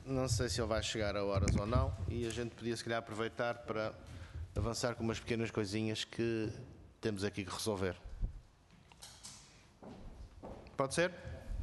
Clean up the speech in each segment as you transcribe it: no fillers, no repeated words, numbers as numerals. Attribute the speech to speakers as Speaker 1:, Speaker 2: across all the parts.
Speaker 1: Não sei se ele vai chegar a horas ou não, e a gente podia se calhar aproveitar para avançar com umas pequenas coisinhas que temos aqui que resolver. Pode ser?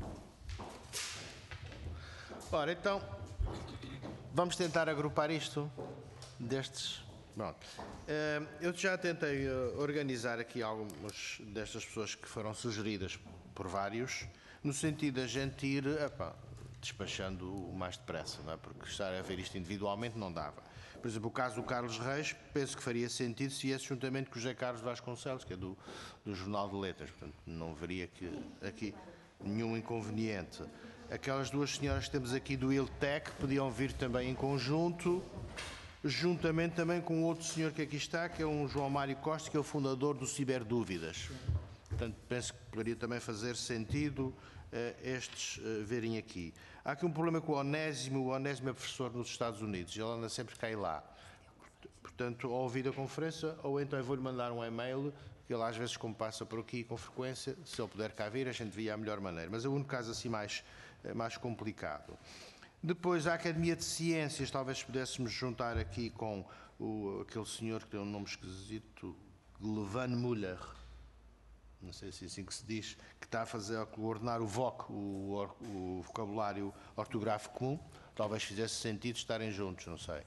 Speaker 1: Ora, então, vamos tentar agrupar isto destes. Pronto. Eu já tentei organizar aqui algumas destas pessoas que foram sugeridas por vários, no sentido de a gente ir despachando o mais depressa, não é? Porque estar a ver isto individualmente não dava. Por exemplo, o caso do Carlos Reis, penso que faria sentido se viesse juntamente com o José Carlos Vasconcelos, que é do Jornal de Letras, portanto não veria aqui nenhum inconveniente. Aquelas duas senhoras que temos aqui do ILTEC podiam vir também em conjunto, juntamente também com outro senhor que aqui está, que é um João Mário Costa, que é o fundador do Ciberdúvidas. Portanto, penso que poderia também fazer sentido estes verem aqui. Há aqui um problema com o Onésimo é professor nos Estados Unidos, ele anda sempre cá e lá. Portanto, ou ouvir a conferência, ou então eu vou-lhe mandar um e-mail, que ele às vezes, como passa por aqui com frequência, se ele puder cá vir, a gente via a melhor maneira. Mas é o único caso assim mais complicado. Depois, a Academia de Ciências, talvez pudéssemos juntar aqui com aquele senhor que tem um nome esquisito, Levan Müller, não sei se é assim que se diz, que está a coordenar o VOC, o vocabulário ortográfico comum. Talvez fizesse sentido estarem juntos, não sei.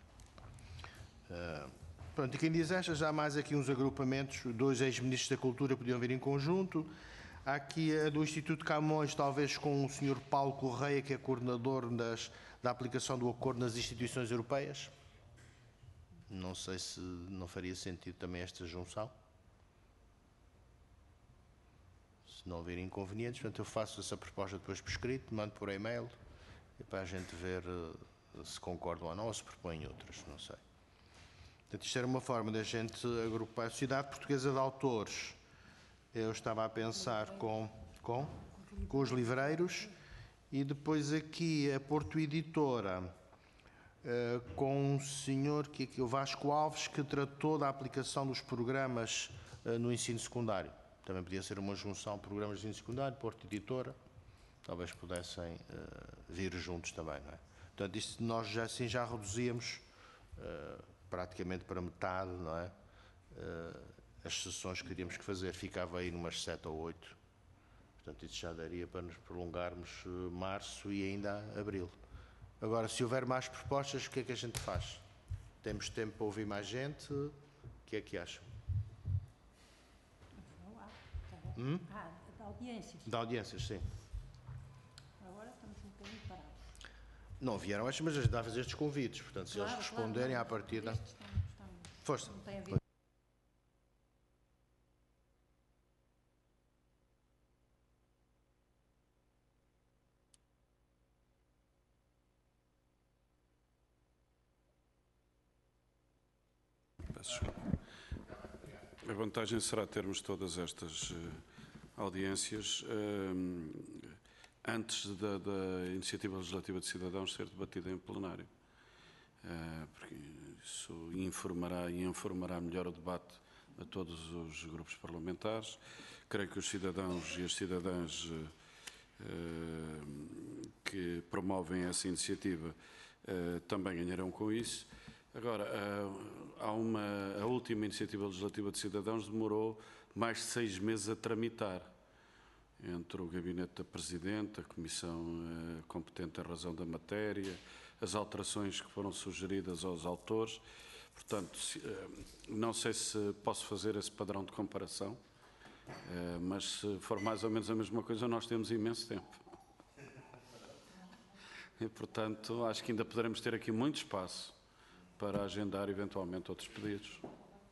Speaker 1: Pronto, e quem diz esta, já há mais aqui uns agrupamentos, dois ex-ministros da Cultura podiam vir em conjunto. Há aqui a do Instituto Camões, talvez com o Sr. Paulo Correia, que é coordenador da aplicação do acordo nas instituições europeias. Não sei se não faria sentido também esta junção. Se não houver inconvenientes, portanto eu faço essa proposta depois por escrito, mando por e-mail, e para a gente ver se concordam ou não, ou se propõem outras, não sei. Portanto, isto era uma forma da gente agrupar a Sociedade Portuguesa de Autores. Eu estava a pensar com os livreiros, e depois aqui a Porto Editora, com um senhor, que é o Vasco Alves, que tratou da aplicação dos programas no ensino secundário. Também podia ser uma junção de programas de ensino secundário, Porto Editora, talvez pudessem vir juntos também, não é? Portanto, isto nós já reduzíamos praticamente para metade, não é? As sessões que teríamos que fazer, ficava aí numas 7 ou 8. Portanto, isso já daria para nos prolongarmos março e ainda abril. Agora, se houver mais propostas, o que é que a gente faz? Temos tempo para ouvir mais gente? O que é que acham?
Speaker 2: De audiências.
Speaker 1: De audiências, sim.
Speaker 2: Agora estamos um bocadinho parados.
Speaker 1: Não vieram estas, mas dá a fazer estes convites. Portanto, se eles responderem à partida... Força.
Speaker 2: Não tem a ver.
Speaker 3: A vantagem será termos todas estas audiências antes da iniciativa legislativa de cidadãos ser debatida em plenário, porque isso informará melhor o debate a todos os grupos parlamentares. Creio que os cidadãos e as cidadãs que promovem essa iniciativa também ganharão com isso. Agora, a última iniciativa legislativa de cidadãos demorou mais de 6 meses a tramitar, entre o gabinete da Presidente, a Comissão competente em razão da matéria, as alterações que foram sugeridas aos autores. Portanto, não sei se posso fazer esse padrão de comparação, mas se for mais ou menos a mesma coisa, nós temos imenso tempo. E, portanto, acho que ainda poderemos ter aqui muito espaço para agendar eventualmente outros pedidos.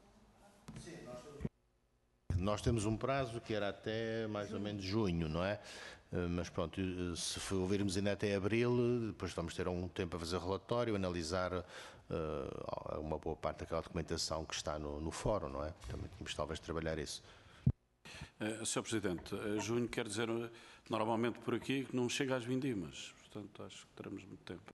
Speaker 1: Nós temos um prazo que era até mais ou menos junho, não é? Mas pronto, se ouvirmos ainda até abril, depois vamos ter um tempo a fazer relatório, analisar uma boa parte daquela documentação que está no fórum, não é? Também tínhamos talvez trabalhar isso.
Speaker 3: Sr. Presidente, junho quer dizer, normalmente por aqui, que não chega às vindimas. Portanto, acho que teremos muito tempo.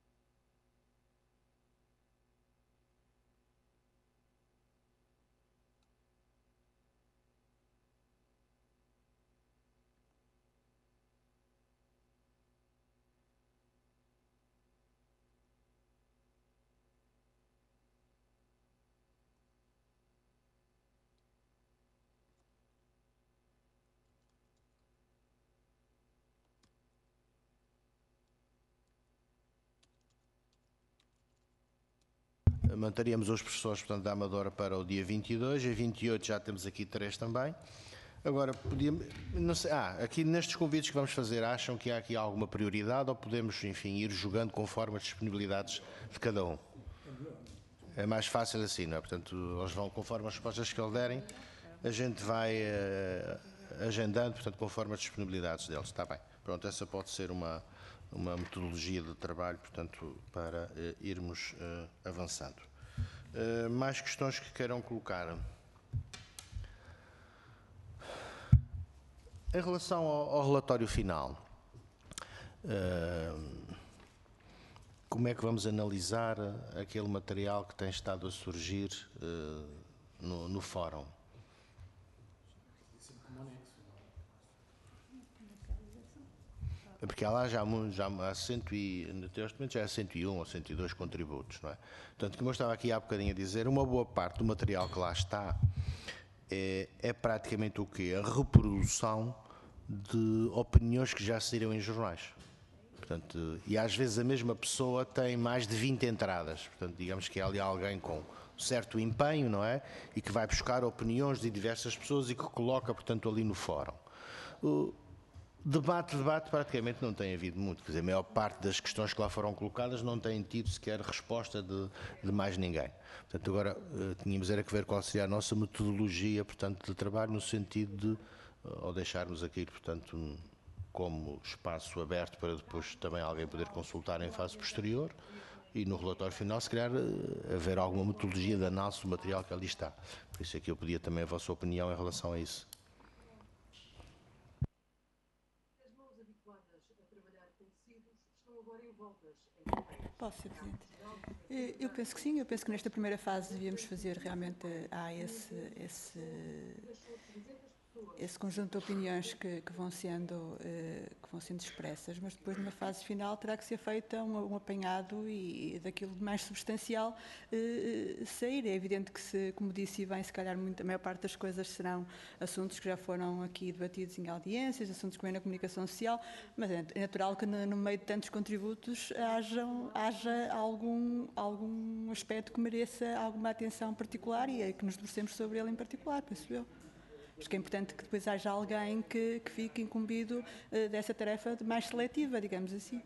Speaker 1: manteríamos os professores, portanto, da Amadora para o dia 22, a 28 já temos aqui 3 também. Agora, não sei, aqui nestes convites que vamos fazer, acham que há aqui alguma prioridade ou podemos, enfim, ir jogando conforme as disponibilidades de cada um? É mais fácil assim, não é? Portanto, eles vão conforme as respostas que eles derem, a gente vai agendando, portanto, conforme as disponibilidades deles. Está bem. Pronto, essa pode ser uma metodologia de trabalho, portanto, para irmos avançando. Mais questões que queiram colocar? Em relação ao relatório final, como é que vamos analisar aquele material que tem estado a surgir no fórum? Porque lá já há 101 ou 102 contributos, não é? Portanto, como eu estava aqui há bocadinho a dizer, uma boa parte do material que lá está é praticamente o quê? A reprodução de opiniões que já saíram em jornais. Portanto, e às vezes a mesma pessoa tem mais de 20 entradas. Portanto, digamos que é ali alguém com certo empenho, não é? E que vai buscar opiniões de diversas pessoas e que coloca, portanto, ali no fórum. O debate praticamente não tem havido muito. Quer dizer, a maior parte das questões que lá foram colocadas não têm tido sequer resposta de mais ninguém. Portanto, agora tínhamos era que ver qual seria a nossa metodologia, portanto, de trabalho no sentido de, ao deixarmos aqui, portanto, como espaço aberto para depois também alguém poder consultar em fase posterior e no relatório final, se calhar, haver alguma metodologia de análise do material que ali está. Por isso é que eu pedia também a vossa opinião em relação a isso.
Speaker 4: As mãos habituadas a trabalhar com tecidos estão agora envoltas em
Speaker 5: Posso, Sr. Presidente? Eu penso que sim, eu penso que nesta primeira fase devíamos fazer realmente esse conjunto de opiniões que vão sendo expressas, mas depois numa fase final terá que ser feita um apanhado e daquilo de mais substancial sair. É evidente que, como disse bem, se calhar a maior parte das coisas serão assuntos que já foram aqui debatidos em audiências, assuntos que vêm na comunicação social, mas é natural que no meio de tantos contributos haja algum aspecto que mereça alguma atenção particular e que nos debrucemos sobre ele em particular, penso eu. Acho que é importante que depois haja alguém que fique incumbido dessa tarefa mais seletiva, digamos assim.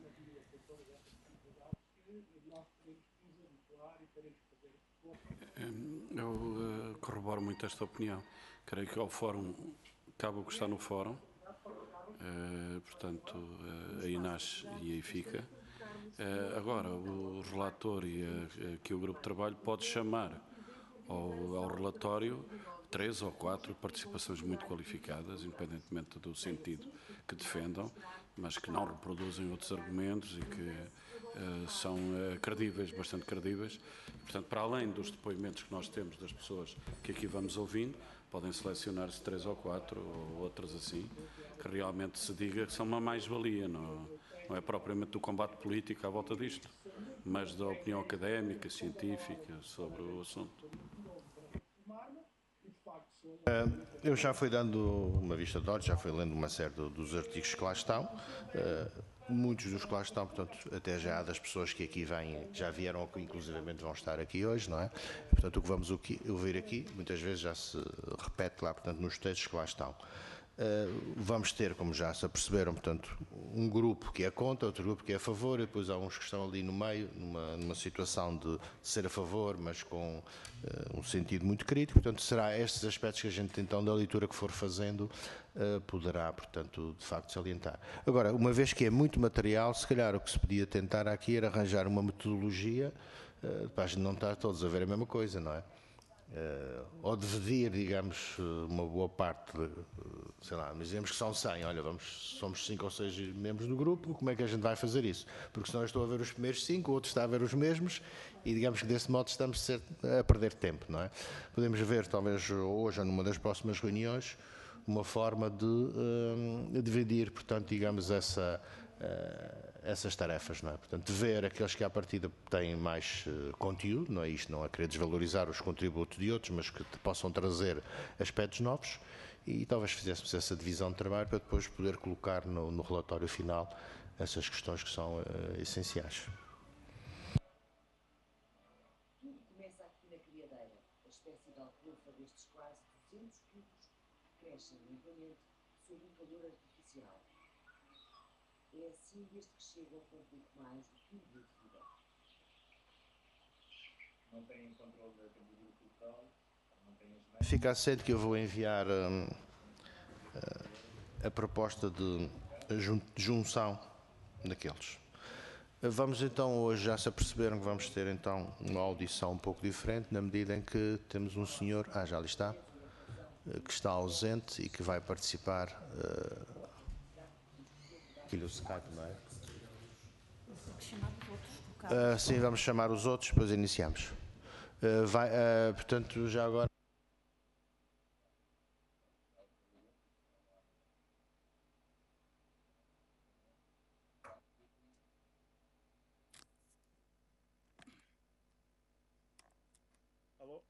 Speaker 3: Eu corroboro muito esta opinião. Creio que ao fórum, cabe o que está no fórum, portanto, aí nasce e aí fica. Agora, o relator e aqui o grupo de trabalho pode chamar ao relatório 3 ou 4 participações muito qualificadas, independentemente do sentido que defendam, mas que não reproduzem outros argumentos e que são credíveis, bastante credíveis. Portanto, para além dos depoimentos que nós temos das pessoas que aqui vamos ouvindo, podem selecionar-se 3 ou 4 ou outras assim, que realmente se diga que são uma mais-valia, não é propriamente do combate político à volta disto, mas da opinião académica, científica sobre o assunto.
Speaker 1: Eu já fui dando uma vista de olhos, já fui lendo uma série dos artigos que lá estão, muitos dos que lá estão, portanto, até já há das pessoas que aqui vêm, que já vieram, que inclusivamente vão estar aqui hoje, não é? Portanto, o que vamos ouvir aqui, muitas vezes já se repete lá, portanto, nos textos que lá estão. Vamos ter, como já se aperceberam, portanto, um grupo que é contra, outro grupo que é a favor, e depois há uns que estão ali no meio, numa situação de ser a favor, mas com um sentido muito crítico. Portanto, será estes aspectos que a gente, então, da leitura que for fazendo, poderá, portanto, de facto, salientar. Agora, uma vez que é muito material, se calhar o que se podia tentar aqui era arranjar uma metodologia para a gente não estar todos a ver a mesma coisa, não é? Ou dividir, digamos, uma boa parte, sei lá, mas dizemos que são 100, olha, somos 5 ou 6 membros do grupo, como é que a gente vai fazer isso? Porque senão eu estou a ver os primeiros 5, o outro está a ver os mesmos e digamos que desse modo estamos a perder tempo, não é? Podemos ver, talvez hoje ou numa das próximas reuniões, uma forma de dividir, portanto, digamos, essas tarefas, não é? Portanto, ver aqueles que à partida têm mais conteúdo, não é? Isto não é querer desvalorizar os contributos de outros, mas que possam trazer aspectos novos e talvez fizéssemos essa divisão de trabalho para depois poder colocar no relatório final essas questões que são essenciais.
Speaker 4: tudo começa
Speaker 6: nascem limplamente sob um calor artificial. É assim desde que chegam com pouco mais do que um dia de vida.
Speaker 7: Não têm controle da temperatura corporal, não têm as mãos.
Speaker 1: Fica assente que eu vou enviar a proposta de junção daqueles. Vamos então, hoje já se aperceberam que vamos ter então uma audição um pouco diferente, na medida em que temos um senhor, já ali está, que está ausente e que vai participar aqui no Skype, não é?
Speaker 2: Chamar os outros, por causa.
Speaker 1: Sim, vamos chamar os outros, depois iniciamos. Portanto, já agora.
Speaker 7: Alô?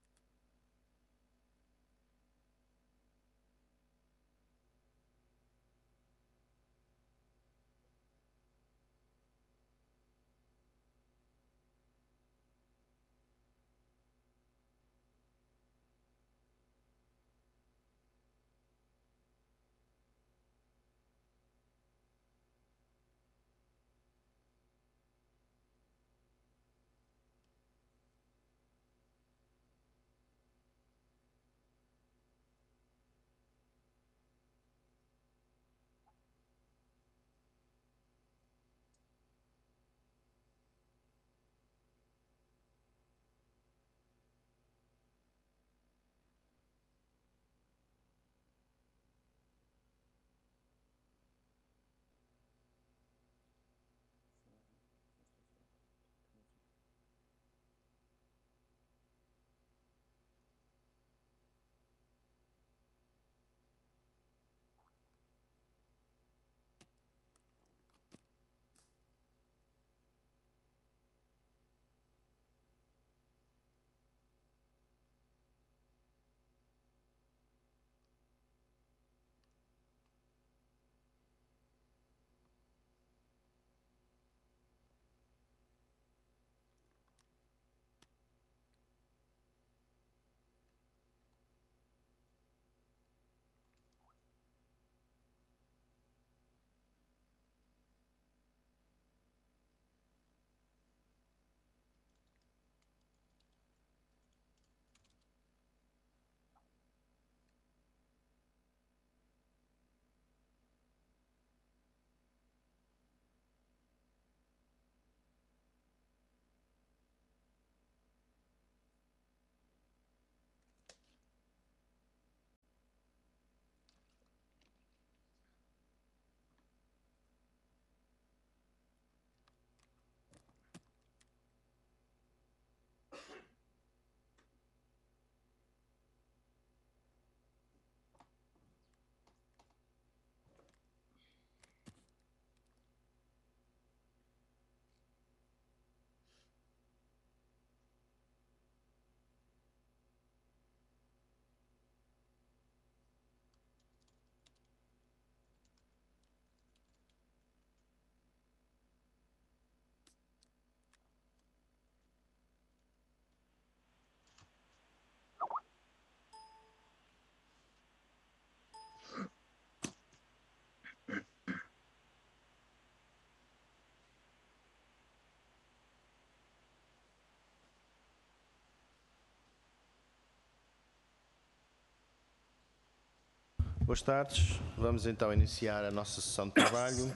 Speaker 1: Boas tardes. Vamos então iniciar a nossa sessão de trabalho.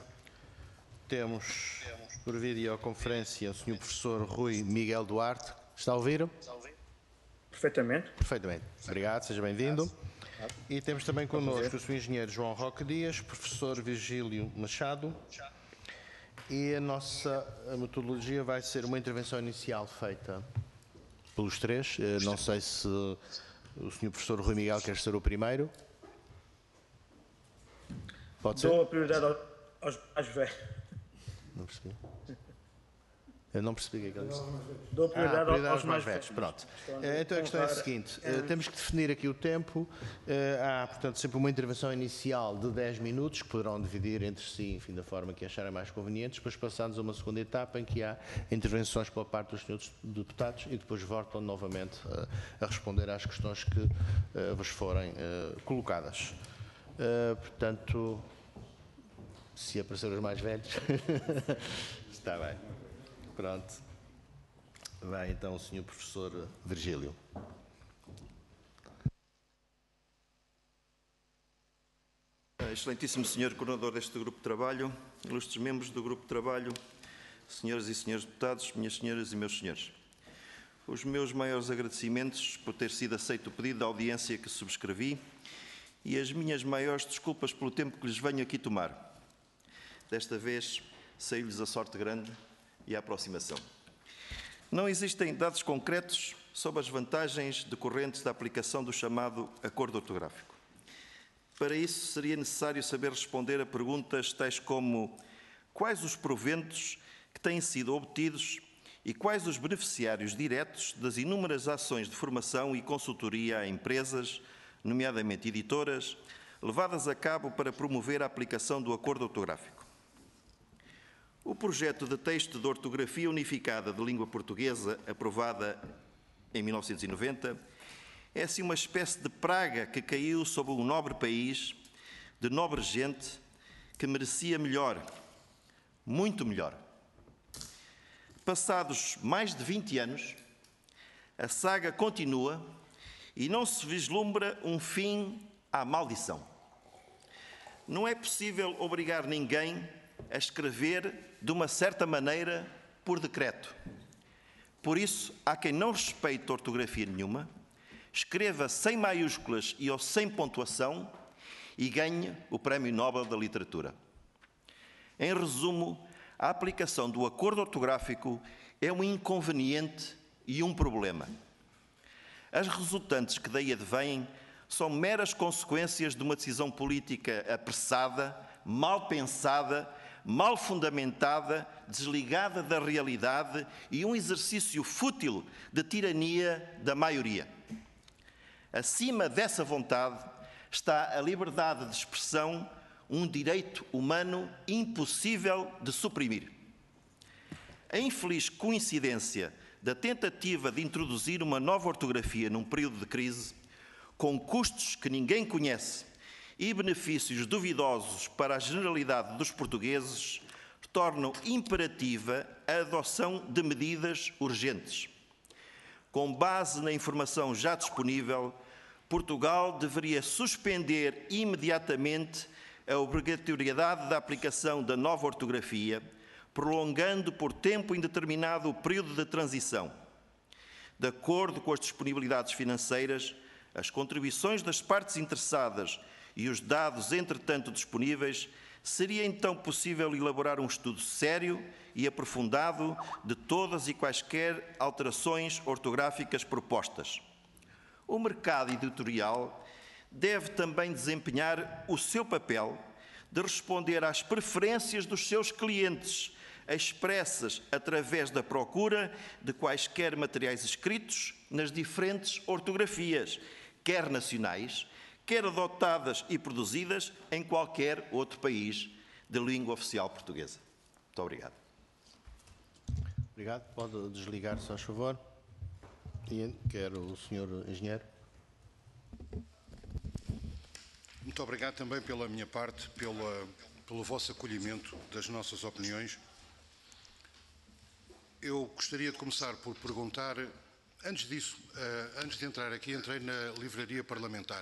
Speaker 1: Temos por videoconferência o Sr. Professor Rui Miguel Duarte. Está a ouvir?
Speaker 7: Perfeitamente.
Speaker 1: Perfeitamente. Obrigado, seja bem-vindo. E temos também connosco o Sr. Engenheiro João Roque Dias, Professor Virgílio Machado. E a nossa metodologia vai ser uma intervenção inicial feita pelos três. Não sei se o Sr. Professor Rui Miguel quer ser o primeiro. Pode ser?
Speaker 7: Dou a prioridade aos mais velhos.
Speaker 1: Não percebi. Eu não percebi o que é que ele disse.
Speaker 8: Dou prioridade
Speaker 1: Prioridade
Speaker 8: aos mais velhos.
Speaker 1: Pronto. Então a questão é a seguinte, temos que definir aqui o tempo. Há, portanto, sempre uma intervenção inicial de 10 minutos, que poderão dividir entre si, enfim, da forma que acharem mais conveniente. Depois passamos a uma segunda etapa em que há intervenções pela parte dos senhores deputados e depois voltam novamente a responder às questões que vos forem colocadas. Portanto, se aparecer os mais velhos, está bem. Pronto. Vai então o Sr. Professor Virgílio.
Speaker 9: Excelentíssimo Sr. Coordenador deste Grupo de Trabalho, ilustres membros do Grupo de Trabalho, senhoras e senhores deputados, minhas senhoras e meus senhores. Os meus maiores agradecimentos por ter sido aceito o pedido de audiência que subscrevi e as minhas maiores desculpas pelo tempo que lhes venho aqui tomar. Desta vez, saiu-lhes a sorte grande e a aproximação. Não existem dados concretos sobre as vantagens decorrentes da aplicação do chamado acordo ortográfico. Para isso, seria necessário saber responder a perguntas tais como: quais os proventos que têm sido obtidos e quais os beneficiários diretos das inúmeras ações de formação e consultoria a empresas, nomeadamente editoras, levadas a cabo para promover a aplicação do acordo ortográfico. O projeto de texto de ortografia unificada de língua portuguesa, aprovada em 1990, é assim uma espécie de praga que caiu sobre um nobre país, de nobre gente, que merecia melhor, muito melhor. Passados mais de 20 anos, a saga continua e não se vislumbra um fim à maldição. Não é possível obrigar ninguém a escrever de uma certa maneira por decreto. Por isso, há quem não respeite ortografia nenhuma, escreva sem maiúsculas e ou sem pontuação e ganhe o Prémio Nobel da Literatura. Em resumo, a aplicação do acordo ortográfico é um inconveniente e um problema. As resultantes que daí advêm são meras consequências de uma decisão política apressada, mal pensada, mal fundamentada, desligada da realidade e um exercício fútil de tirania da maioria. Acima dessa vontade está a liberdade de expressão, um direito humano impossível de suprimir. A infeliz coincidência da tentativa de introduzir uma nova ortografia num período de crise, com custos que ninguém conhece e benefícios duvidosos para a generalidade dos portugueses, tornam imperativa a adoção de medidas urgentes. Com base na informação já disponível, Portugal deveria suspender imediatamente a obrigatoriedade da aplicação da nova ortografia, prolongando por tempo indeterminado o período de transição. De acordo com as disponibilidades financeiras, as contribuições das partes interessadas e os dados, entretanto, disponíveis, seria então possível elaborar um estudo sério e aprofundado de todas e quaisquer alterações ortográficas propostas. O mercado editorial deve também desempenhar o seu papel de responder às preferências dos seus clientes, expressas através da procura de quaisquer materiais escritos nas diferentes ortografias, quer nacionais, quer adotadas e produzidas em qualquer outro país de língua oficial portuguesa. Muito obrigado.
Speaker 1: Obrigado. Pode desligar-se, faz favor. Quero o Sr. Engenheiro.
Speaker 10: Muito obrigado também pela minha parte, pelo vosso acolhimento das nossas opiniões. Eu gostaria de começar por perguntar, antes disso, antes de entrar aqui, entrei na livraria parlamentar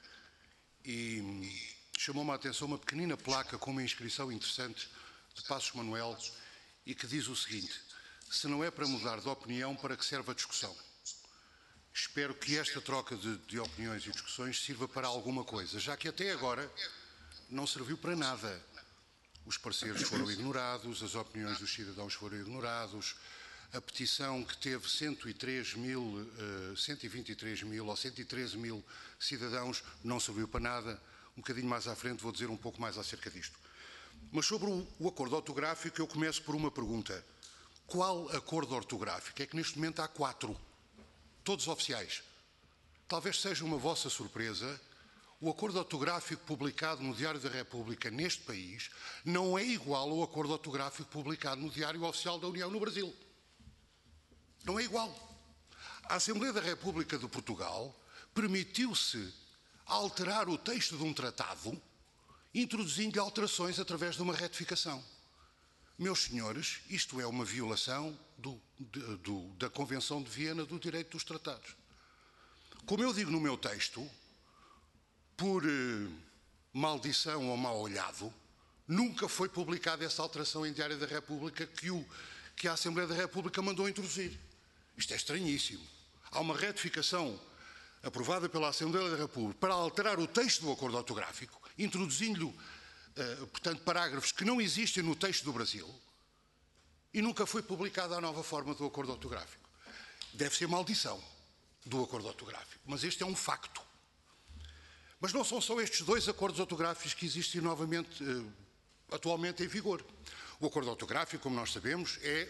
Speaker 10: e chamou-me a atenção uma pequenina placa com uma inscrição interessante de Passos Manuel e que diz o seguinte: se não é para mudar de opinião, para que serve a discussão? Espero que esta troca de opiniões e discussões sirva para alguma coisa, já que até agora não serviu para nada. Os pareceres foram ignorados, as opiniões dos cidadãos foram ignorados, a petição que teve 123 mil, 123 mil ou 113 mil cidadãos não serviu para nada. Um bocadinho mais à frente vou dizer um pouco mais acerca disto. Mas sobre o acordo ortográfico eu começo por uma pergunta. Qual acordo ortográfico? É que neste momento há 4, todos oficiais. Talvez seja uma vossa surpresa, o acordo ortográfico publicado no Diário da República neste país não é igual ao acordo ortográfico publicado no Diário Oficial da União no Brasil. Não é igual. A Assembleia da República de Portugal permitiu-se alterar o texto de um tratado, introduzindo alterações através de uma retificação. Meus senhores, isto é uma violação da Convenção de Viena do Direito dos Tratados. Como eu digo no meu texto, por maldição ou mal olhado, nunca foi publicada essa alteração em Diário da República que a Assembleia da República mandou introduzir. Isto é estranhíssimo. Há uma retificação aprovada pela Assembleia da República para alterar o texto do acordo ortográfico, introduzindo, portanto, parágrafos que não existem no texto do Brasil, e nunca foi publicada a nova forma do acordo ortográfico. Deve ser maldição do acordo ortográfico, mas este é um facto. Mas não são só estes 2 acordos ortográficos que existem novamente, atualmente em vigor. O acordo ortográfico, como nós sabemos, é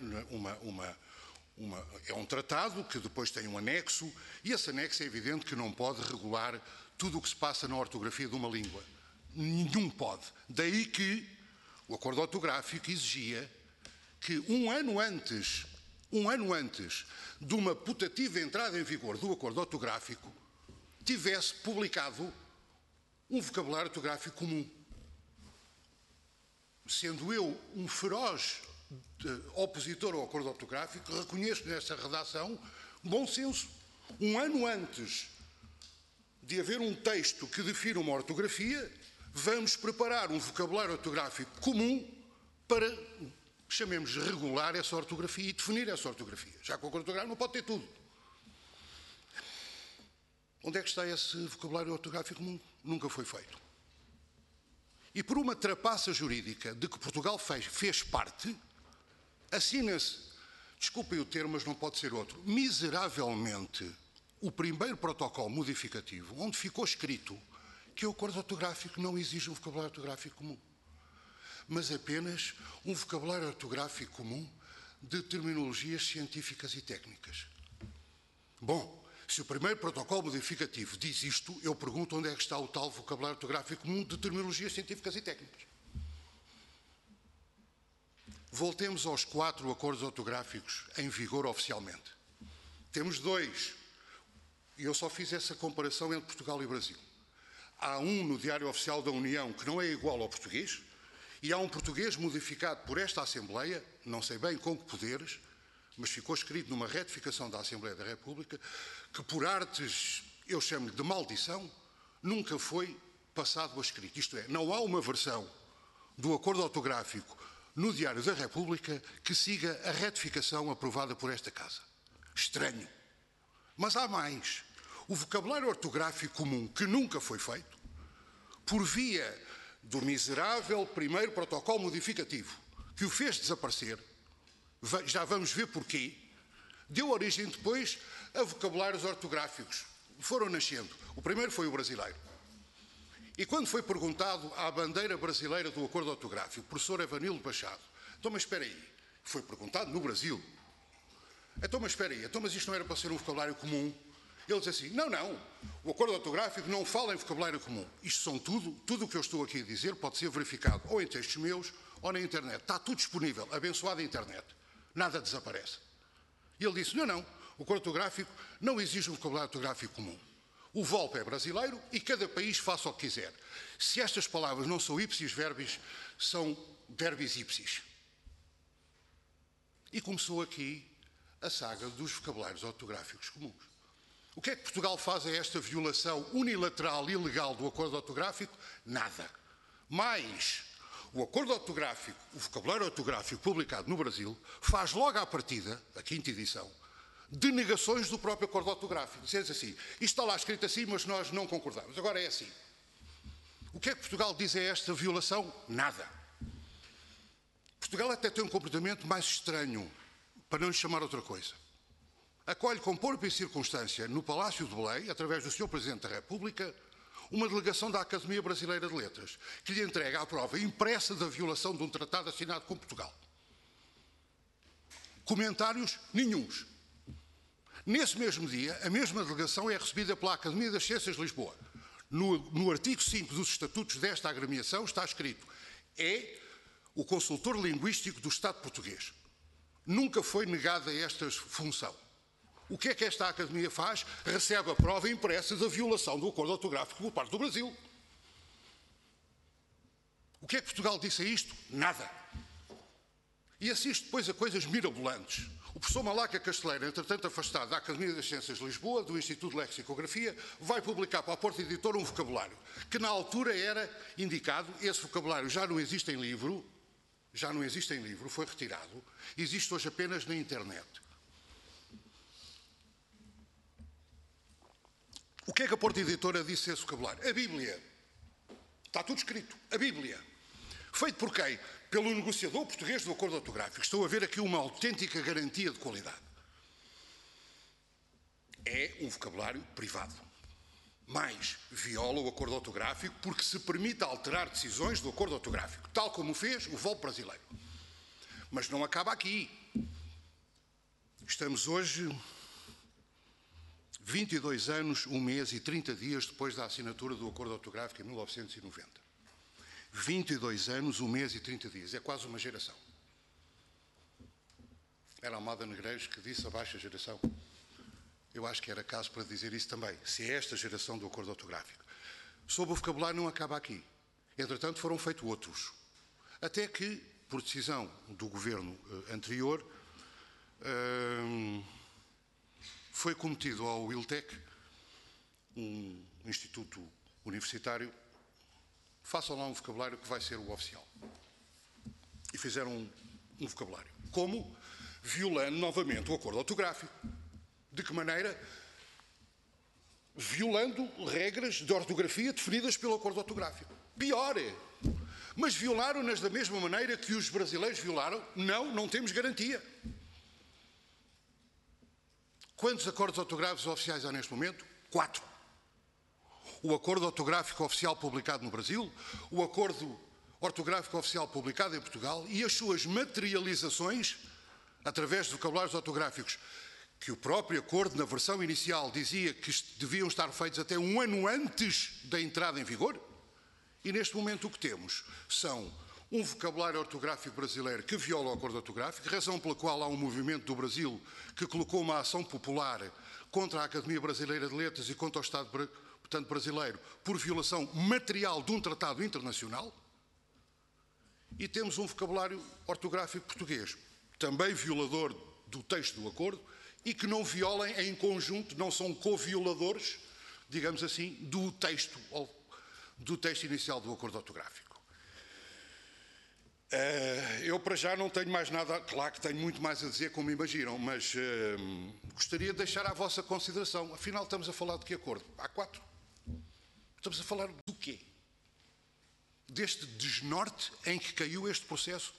Speaker 10: um tratado que depois tem um anexo, e esse anexo é evidente que não pode regular tudo o que se passa na ortografia de uma língua. Nenhum pode. Daí que o acordo ortográfico exigia que um ano antes de uma putativa entrada em vigor do acordo ortográfico, tivesse publicado um vocabulário ortográfico comum. Sendo eu um feroz opositor ao acordo ortográfico, reconheço nessa redação bom senso. Um ano antes de haver um texto que defina uma ortografia, vamos preparar um vocabulário ortográfico comum para, chamemos, regular essa ortografia e definir essa ortografia. Já que o acordo ortográfico não pode ter tudo. Onde é que está esse vocabulário ortográfico comum? Nunca foi feito. E por uma trapaça jurídica de que Portugal fez parte, assina-se, desculpem o termo, mas não pode ser outro, miseravelmente, o primeiro protocolo modificativo, onde ficou escrito que o acordo ortográfico não exige um vocabulário ortográfico comum, mas apenas um vocabulário ortográfico comum de terminologias científicas e técnicas. Bom, se o primeiro protocolo modificativo diz isto, eu pergunto onde é que está o tal vocabulário ortográfico comum de terminologias científicas e técnicas. Voltemos aos 4 acordos ortográficos em vigor oficialmente. Temos 2, e eu só fiz essa comparação entre Portugal e Brasil. Há um no Diário Oficial da União que não é igual ao português, e há um português modificado por esta Assembleia, não sei bem com que poderes, mas ficou escrito numa retificação da Assembleia da República, que por artes, eu chamo-lhe de maldição, nunca foi passado a escrito. Isto é, não há uma versão do acordo ortográfico no Diário da República que siga a retificação aprovada por esta Casa. Estranho. Mas há mais. O vocabulário ortográfico comum, que nunca foi feito, por via do miserável primeiro protocolo modificativo, que o fez desaparecer, já vamos ver porquê, deu origem depois a vocabulários ortográficos. Foram nascendo. O primeiro foi o brasileiro. E quando foi perguntado à bandeira brasileira do acordo ortográfico, o professor Evanildo Machado, então mas espera aí, foi perguntado no Brasil, então mas espera aí, então mas isto não era para ser um vocabulário comum? Ele diz assim, não, o acordo ortográfico não fala em vocabulário comum. Isto são tudo o que eu estou aqui a dizer pode ser verificado ou em textos meus ou na internet. Está tudo disponível, abençoada internet. Nada desaparece. E ele disse, não, o acordo ortográfico não exige um vocabulário ortográfico comum. O VOLP é brasileiro e cada país faça o que quiser. Se estas palavras não são ipsis verbis, são verbis ipsis. E começou aqui a saga dos vocabulários ortográficos comuns. O que é que Portugal faz a esta violação unilateral e ilegal do acordo ortográfico? Nada. Mas o acordo ortográfico, o vocabulário ortográfico publicado no Brasil, faz logo à partida, a 5ª edição, denegações do próprio acordo ortográfico. Diz assim, isto está lá escrito assim, mas nós não concordamos. Agora é assim. O que é que Portugal diz a esta violação? Nada. Portugal até tem um comportamento mais estranho, para não lhe chamar outra coisa. Acolhe com pompa e circunstância, no Palácio de Belém, através do Sr. Presidente da República, uma delegação da Academia Brasileira de Letras, que lhe entrega a prova impressa da violação de um tratado assinado com Portugal. Comentários nenhuns. Nesse mesmo dia, a mesma delegação é recebida pela Academia das Ciências de Lisboa. No artigo 5 dos estatutos desta agremiação está escrito: é o consultor linguístico do Estado português. Nunca foi negada esta função. O que é que esta Academia faz? Recebe a prova impressa da violação do acordo ortográfico por parte do Brasil. O que é que Portugal disse a isto? Nada. E assiste depois a coisas mirabolantes. O professor Malaca Casteleira, entretanto afastado da Academia das Ciências de Lisboa, do Instituto de Lexicografia, vai publicar para a Porta Editora um vocabulário que na altura era indicado. Esse vocabulário já não existe em livro, foi retirado, existe hoje apenas na internet. O que é que a Porta Editora disse a esse vocabulário? A Bíblia. Está tudo escrito. A Bíblia. Feito por quem? Pelo negociador português do acordo ortográfico. Estou a ver aqui uma autêntica garantia de qualidade. É um vocabulário privado. Mais, viola o acordo ortográfico porque se permite alterar decisões do acordo ortográfico, tal como fez o VOL brasileiro. Mas não acaba aqui. Estamos hoje 22 anos, 1 mês e 30 dias depois da assinatura do acordo ortográfico em 1990. 22 anos, 1 mês e 30 dias. É quase uma geração. Era Almada Negreiros que disse a baixa geração. Eu acho que era caso para dizer isso também. Se é esta geração do acordo ortográfico. Sobre o vocabulário não acaba aqui. Entretanto, foram feitos outros. Até que, por decisão do governo anterior, foi cometido ao ILTEC, um instituto universitário, façam lá um vocabulário que vai ser o oficial. E fizeram um vocabulário. Como? Violando novamente o acordo ortográfico. De que maneira? Violando regras de ortografia definidas pelo acordo ortográfico. Pior é. Mas violaram-nas da mesma maneira que os brasileiros violaram? Não, não temos garantia. Quantos acordos ortográficos oficiais há neste momento? 4. O acordo ortográfico oficial publicado no Brasil, o acordo ortográfico oficial publicado em Portugal e as suas materializações através de vocabulários ortográficos que o próprio acordo, na versão inicial, dizia que deviam estar feitos até 1 ano antes da entrada em vigor. E neste momento o que temos são um vocabulário ortográfico brasileiro que viola o acordo ortográfico, razão pela qual há um movimento do Brasil que colocou uma ação popular contra a Academia Brasileira de Letras e contra o Estado brasileiro por violação material de um tratado internacional. E temos um vocabulário ortográfico português, também violador do texto do acordo, e que não violem em conjunto, não são co-violadores, digamos assim, do texto inicial do acordo ortográfico. Eu para já não tenho mais nada, claro que tenho muito mais a dizer, como imaginam, mas gostaria de deixar à vossa consideração. Afinal, estamos a falar de que acordo? Há 4. Estamos a falar do quê? Deste desnorte em que caiu este processo?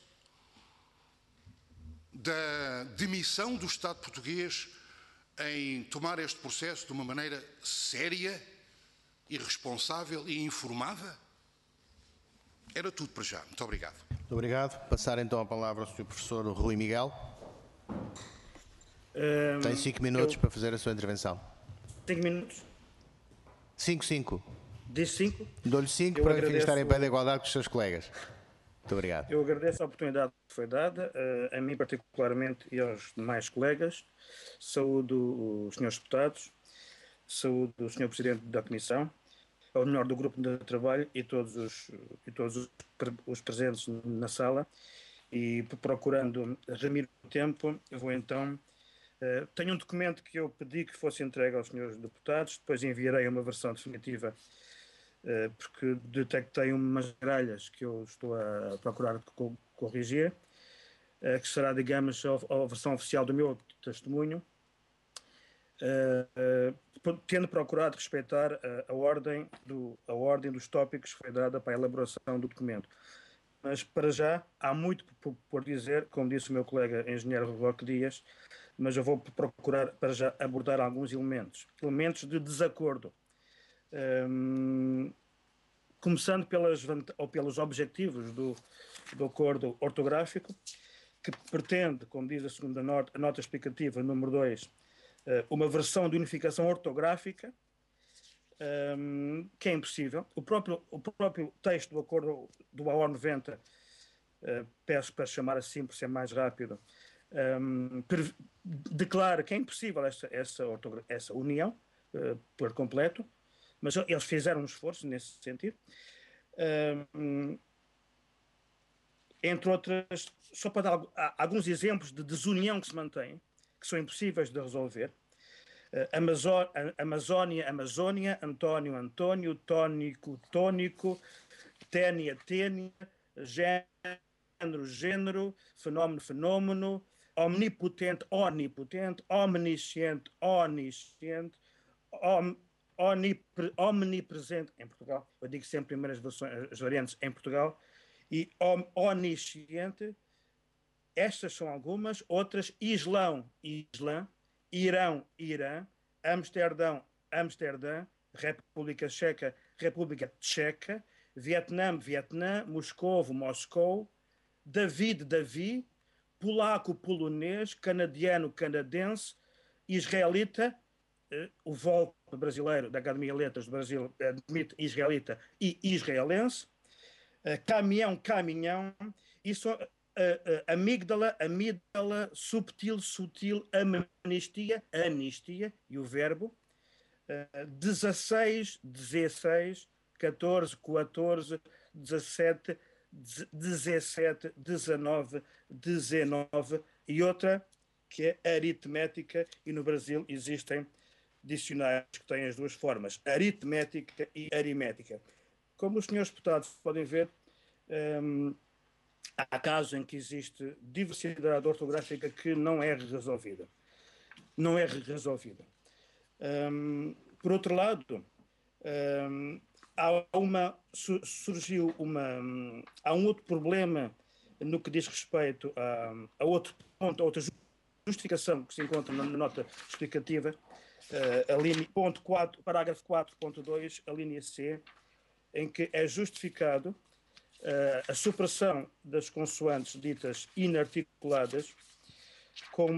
Speaker 10: Da demissão do Estado português em tomar este processo de uma maneira séria, irresponsável e informada? Era tudo para já. Muito obrigado.
Speaker 1: Muito obrigado. Passar então a palavra ao Sr. Professor Rui Miguel. Tem 5 minutos para fazer a sua intervenção.
Speaker 8: 5 minutos?
Speaker 1: 5.
Speaker 8: Diz 5?
Speaker 1: Dou-lhe 5 para estar em pé de igualdade com os seus colegas. Muito obrigado.
Speaker 8: Eu agradeço a oportunidade que foi dada, a mim particularmente e aos demais colegas. Saúdo os senhores deputados, saúdo o senhor Presidente da Comissão, ou melhor, do Grupo de Trabalho e todos os presentes na sala. E procurando remir o tempo, eu vou então... tenho um documento que eu pedi que fosse entregue aos senhores deputados, depois enviarei uma versão definitiva, porque detectei umas gralhas que eu estou a procurar corrigir, que será, digamos, a versão oficial do meu testemunho, tendo procurado respeitar a ordem dos tópicos que foi dada para a elaboração do documento. Mas, para já, há muito por dizer, como disse o meu colega engenheiro Roque Dias, mas eu vou procurar, para já, abordar alguns elementos de desacordo. Começando pelos objetivos do acordo ortográfico, que pretende, como diz a segunda nota, a nota explicativa número 2, uma versão de unificação ortográfica, que é impossível. O próprio texto do acordo do AO 90, peço para chamar assim por ser mais rápido, declara que é impossível essa união por completo, mas eles fizeram um esforço nesse sentido. Entre outras, só para dar alguns exemplos de desunião que se mantém, que são impossíveis de resolver. Amazónia, António, António, tónico, tónico, ténia, ténia, género, género, fenómeno, fenómeno, omnipotente, onipotente, omnisciente, onisciente, omnipresente em Portugal. Eu digo sempre primeiras as variantes em Portugal. E onisciente, estas são algumas, outras, Islão, Islã, Irão, Irã, Amsterdão, Amsterdã, República Checa, República Tcheca, Vietnã, Vietnã, Moscovo, Moscou, David, Davi, polaco, polonês, canadiano, canadense, israelita, o VOLP brasileiro da Academia de Letras do Brasil admite israelita e israelense, caminhão, caminhão, isso, amígdala, amígdala, subtil, sutil, anistia, anistia, e o verbo, 16, 16, 14, 14, 17, 17, 19, 19, e outra que é aritmética, e no Brasil existem dicionários que têm as duas formas, aritmética e arimética. Como os senhores deputados podem ver, há casos em que existe diversidade ortográfica que não é resolvida. Não é resolvida. Por outro lado, há um outro problema no que diz respeito a outro ponto, a outra justificação que se encontra na nota explicativa, a linha, ponto 4, parágrafo 4.2, a linha C, em que é justificado a supressão das consoantes ditas inarticuladas com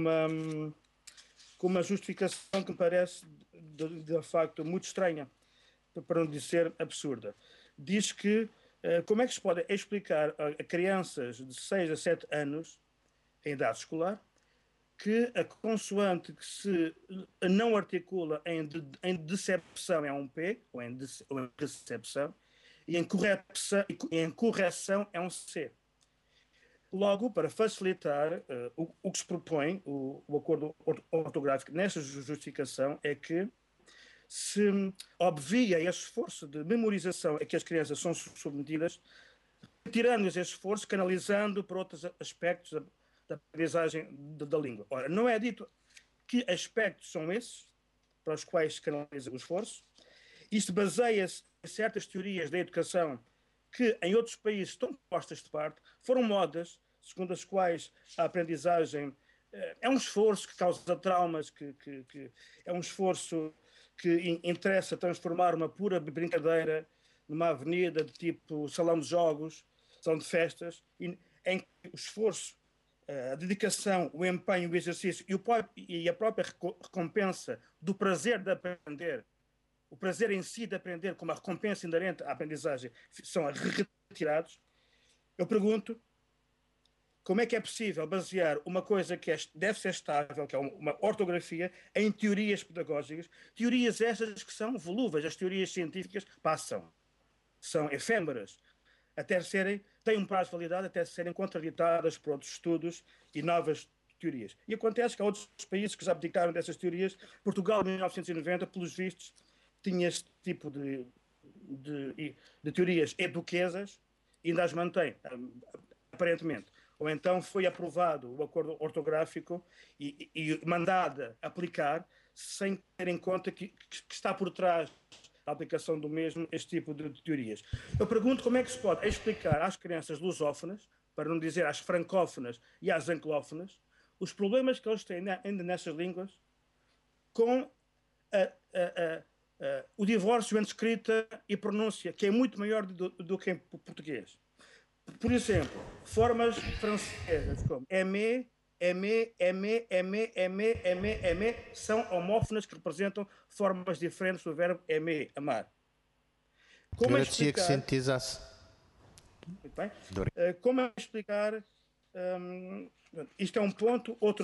Speaker 8: uma justificação que me parece de facto muito estranha, para não dizer absurda. Diz que como é que se pode explicar a crianças de 6 a 7 anos em idade escolar que a consoante que se não articula em decepção é um P, ou em decepção, e em correção é um C. Logo, para facilitar, o que se propõe, o acordo ortográfico nesta justificação é que se obvia esse esforço de memorização a que as crianças são submetidas, retirando esse esforço, canalizando para outros aspectos da aprendizagem da língua. Ora, não é dito que aspectos são esses para os quais se canaliza o esforço. Isto baseia-se em certas teorias da educação que em outros países estão postas de parte, foram modas, segundo as quais a aprendizagem é um esforço que causa traumas, que é um esforço que interessa transformar uma pura brincadeira numa avenida de tipo salão de jogos, salão de festas, em que o esforço, a dedicação, o empenho, o exercício e a própria recompensa do prazer de aprender, o prazer em si de aprender como a recompensa inerente à aprendizagem são retirados. Eu pergunto, como é que é possível basear uma coisa que deve ser estável, que é uma ortografia, em teorias pedagógicas, teorias essas que são volúveis, as teorias científicas passam, são efêmeras, têm um prazo de validade até serem contraditadas por outros estudos e novas teorias. E acontece que há outros países que já abdicaram dessas teorias. Portugal, em 1990, pelos vistos, tinha este tipo de teorias eduquesas e ainda as mantém, aparentemente. Ou então foi aprovado o acordo ortográfico e mandado aplicar sem ter em conta que está por trás da aplicação do mesmo este tipo de teorias. Eu pergunto como é que se pode explicar às crianças lusófonas, para não dizer às francófonas e às anglófonas, os problemas que eles têm ainda nessas línguas com o divórcio entre escrita e pronúncia, que é muito maior do que em português. Por exemplo, formas francesas como aimer, aimer, aimer, aimer, aimer, aimer, aimer, são homófonas que representam formas diferentes do verbo aimer, amar. Como
Speaker 1: Agradecia que sintetizasse.
Speaker 8: Muito bem. Como é explicar? Isto é um ponto. Outro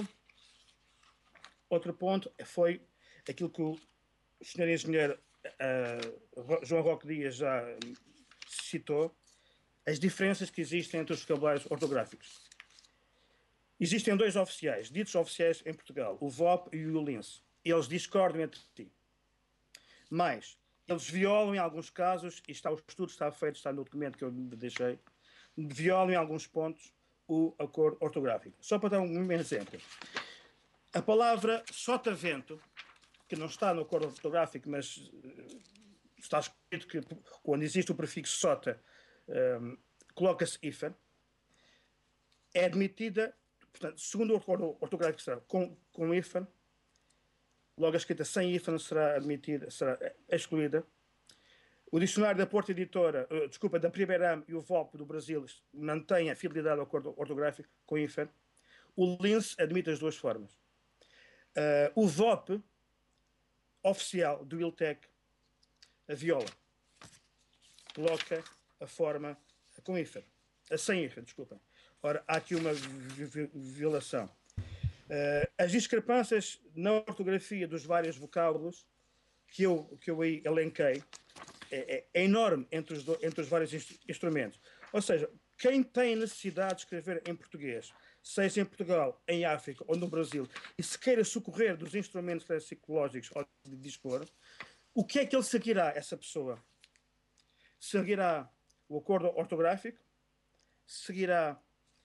Speaker 8: ponto foi aquilo que o Sr. Engenheiro João Roque Dias já citou, as diferenças que existem entre os vocabulários ortográficos. Existem dois oficiais, ditos oficiais em Portugal, o VOP e o LINS. Eles discordam entre si. Mas eles violam em alguns casos, e o estudo está feito, está no documento que eu deixei, violam em alguns pontos o acordo ortográfico. Só para dar um exemplo. A palavra sotavento, que não está no acordo ortográfico, mas está escrito que quando existe o prefixo sota, coloca-se hífen, é admitida, portanto, segundo o acordo ortográfico será com hífen, logo a escrita sem hífen será admitida, será excluída. O dicionário da Porta Editora, da Primeira e o VOP do Brasil mantém a fidelidade ao acordo ortográfico com hífen. O LINS admite as duas formas. O VOP oficial do ILTEC a viola. Coloca a forma com hífen. Sem hífen, desculpem. Ora, há aqui uma violação. As discrepâncias na ortografia dos vários vocábulos que eu aí elenquei é enorme entre os vários instrumentos. Ou seja, quem tem necessidade de escrever em português, seja em Portugal, em África ou no Brasil, e se queira socorrer dos instrumentos lexicológicos ou de dispor, o que é que ele seguirá, essa pessoa? Seguirá o acordo ortográfico, seguirá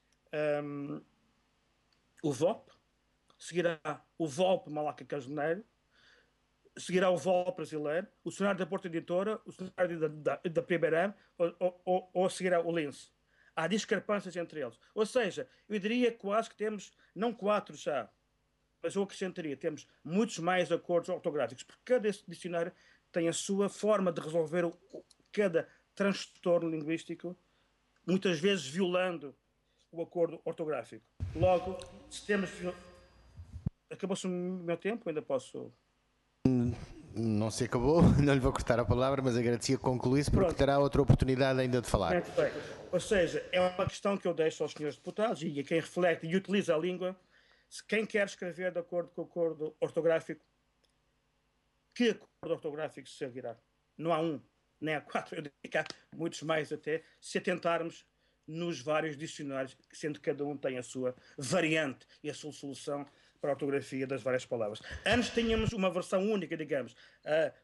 Speaker 8: o VOP, seguirá o VOP Malaca Cajuneiro, seguirá o VOP brasileiro, o dicionário da Porta Editora, o dicionário da Primeira ou seguirá o LINS. Há discrepâncias entre eles. Ou seja, eu diria quase que temos, não 4 já, mas eu acrescentaria, temos muitos mais acordos ortográficos, porque cada dicionário tem a sua forma de resolver cada transtorno linguístico, muitas vezes violando o acordo ortográfico. Logo, se temos... Acabou-se o meu tempo, ainda posso...
Speaker 1: Não se acabou, não lhe vou cortar a palavra, mas agradecia que concluísse, porque terá outra oportunidade ainda de falar.
Speaker 8: Muito bem. Ou seja, é uma questão que eu deixo aos senhores deputados e a quem reflete e utiliza a língua, se quem quer escrever de acordo com o acordo ortográfico, que acordo ortográfico se seguirá? Não há um, nem há 4, eu diria que há muitos mais até, se atentarmos nos vários dicionários, sendo que cada um tem a sua variante e a sua solução para a ortografia das várias palavras. Antes tínhamos uma versão única, digamos, a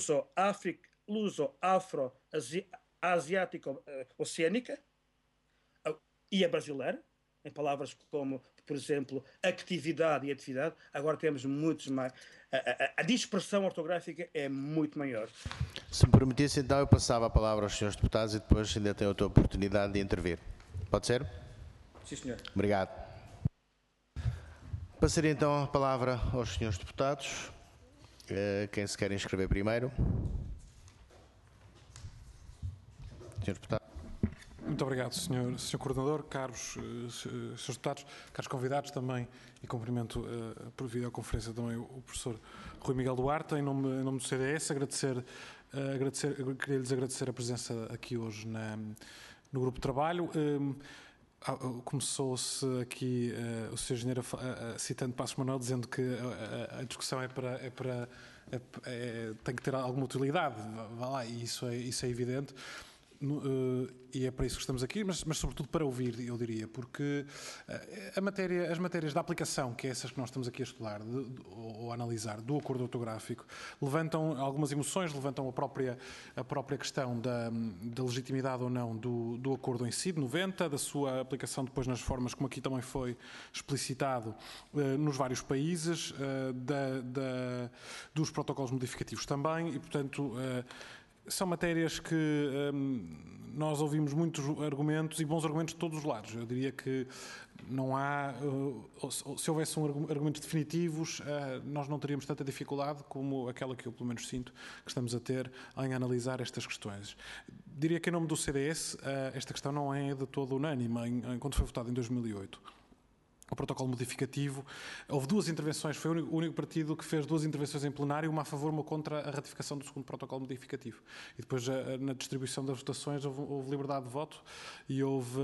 Speaker 8: luso-afro-asiático-oceânica e a brasileira, em palavras como, por exemplo, actividade e atividade. Agora temos muitos mais. A dispersão ortográfica é muito maior.
Speaker 1: Se me permitisse, então, eu passava a palavra aos senhores deputados e depois ainda tenho outra oportunidade de intervir. Pode ser?
Speaker 8: Sim, senhor.
Speaker 1: Obrigado. Passaria então a palavra aos senhores deputados. Quem se quer inscrever primeiro? Senhor deputado.
Speaker 11: Muito obrigado, Sr. Coordenador, caros Srs. Deputados, caros convidados também, e cumprimento por videoconferência também o professor Rui Miguel Duarte, em nome do CDS, queria-lhes agradecer a presença aqui hoje no grupo de trabalho. Começou-se aqui o Sr. Engenheiro citando Passos Manuel, dizendo que a discussão tem que ter alguma utilidade, vá lá, e isso é evidente. E é para isso que estamos aqui, mas sobretudo para ouvir, eu diria, porque as matérias da aplicação, que é essas que nós estamos aqui a estudar ou a analisar, do acordo ortográfico, levantam algumas emoções, levantam a própria questão da legitimidade ou não do acordo em si, de 90, da sua aplicação depois nas formas, como aqui também foi explicitado, nos vários países, dos protocolos modificativos também, e portanto... são matérias que nós ouvimos muitos argumentos e bons argumentos de todos os lados. Eu diria que não há, se houvesse argumentos definitivos, nós não teríamos tanta dificuldade como aquela que eu pelo menos sinto que estamos a ter em analisar estas questões. Diria que em nome do CDS esta questão não é de todo unânime. Quando foi votado em 2008 o protocolo modificativo, houve duas intervenções, foi o único partido que fez duas intervenções em plenário, uma a favor, uma contra a ratificação do segundo protocolo modificativo. E depois, na distribuição das votações, houve liberdade de voto e houve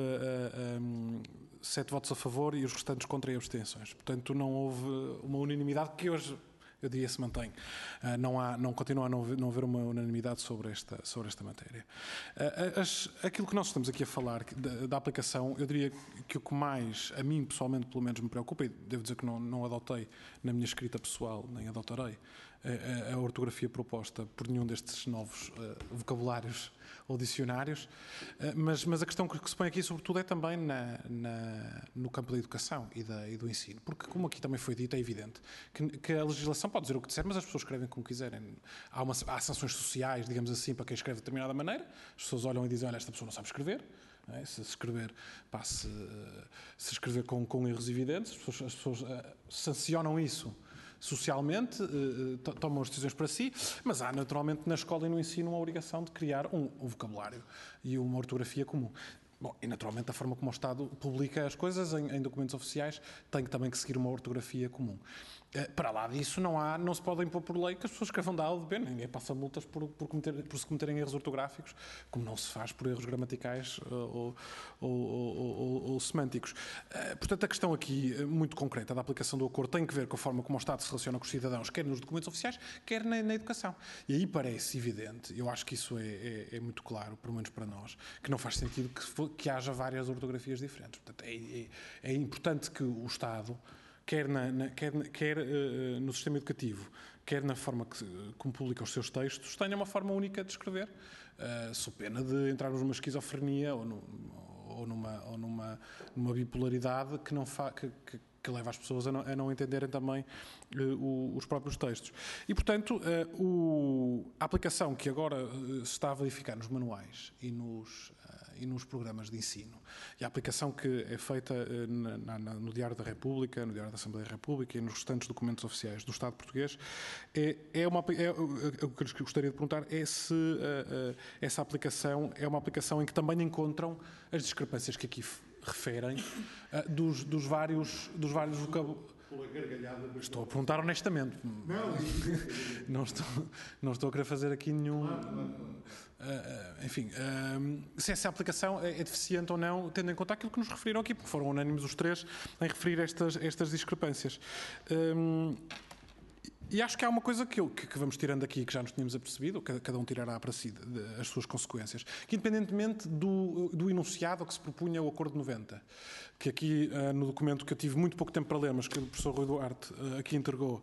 Speaker 11: 7 votos a favor e os restantes contra e abstenções. Portanto, não houve uma unanimidade que hoje, eu diria, se mantém. Continua a não haver uma unanimidade sobre esta matéria. Aquilo que nós estamos aqui a falar da aplicação, eu diria que o que mais, a mim pessoalmente, pelo menos me preocupa, e devo dizer que não adotei na minha escrita pessoal, nem adotarei, a ortografia proposta por nenhum destes novos vocabulários ou dicionários, mas a questão que se põe aqui, sobretudo, é também no campo da educação e do ensino. Porque, como aqui também foi dito, é evidente que a legislação pode dizer o que disser, mas as pessoas escrevem como quiserem. Há sanções sociais, digamos assim, para quem escreve de determinada maneira. As pessoas olham e dizem, olha, esta pessoa não sabe escrever. Não é? Se escrever com erros evidentes, as pessoas sancionam isso socialmente, tomam as decisões para si, mas há naturalmente na escola e no ensino uma obrigação de criar um vocabulário e uma ortografia comum. Bom, e naturalmente a forma como o Estado publica as coisas em documentos oficiais tem também que seguir uma ortografia comum. Para lá disso não se pode impor por lei que as pessoas escrevam da A ou de B, ninguém passa multas por se cometerem erros ortográficos, como não se faz por erros gramaticais ou semânticos. Portanto, a questão aqui muito concreta da aplicação do acordo tem que ver com a forma como o Estado se relaciona com os cidadãos, quer nos documentos oficiais, quer na educação. E aí parece evidente, eu acho que isso é muito claro, pelo menos para nós, que não faz sentido que haja várias ortografias diferentes. Portanto, é importante que o Estado, quer no sistema educativo, quer na forma como publica os seus textos, tenha uma forma única de escrever, sob pena de entrarmos numa esquizofrenia ou numa bipolaridade que leva as pessoas a não entenderem também os próprios textos. E, portanto, a aplicação que agora se está a verificar nos manuais e nos programas de ensino, e a aplicação que é feita no Diário da República, no Diário da Assembleia da República e nos restantes documentos oficiais do Estado português, o que eu gostaria de perguntar é se essa aplicação é uma aplicação em que também encontram as discrepâncias que aqui referem dos vários vocabulários. Estou a perguntar honestamente. Não estou a querer fazer aqui nenhum. Enfim, se essa aplicação é deficiente ou não, tendo em conta aquilo que nos referiram aqui, porque foram unânimes os três em referir estas discrepâncias. E acho que há uma coisa que vamos tirando aqui, que já nos tínhamos apercebido, cada um tirará para si as suas consequências, que independentemente do enunciado que se propunha o Acordo de 90, que aqui no documento que eu tive muito pouco tempo para ler, mas que o professor Rui Duarte aqui entregou,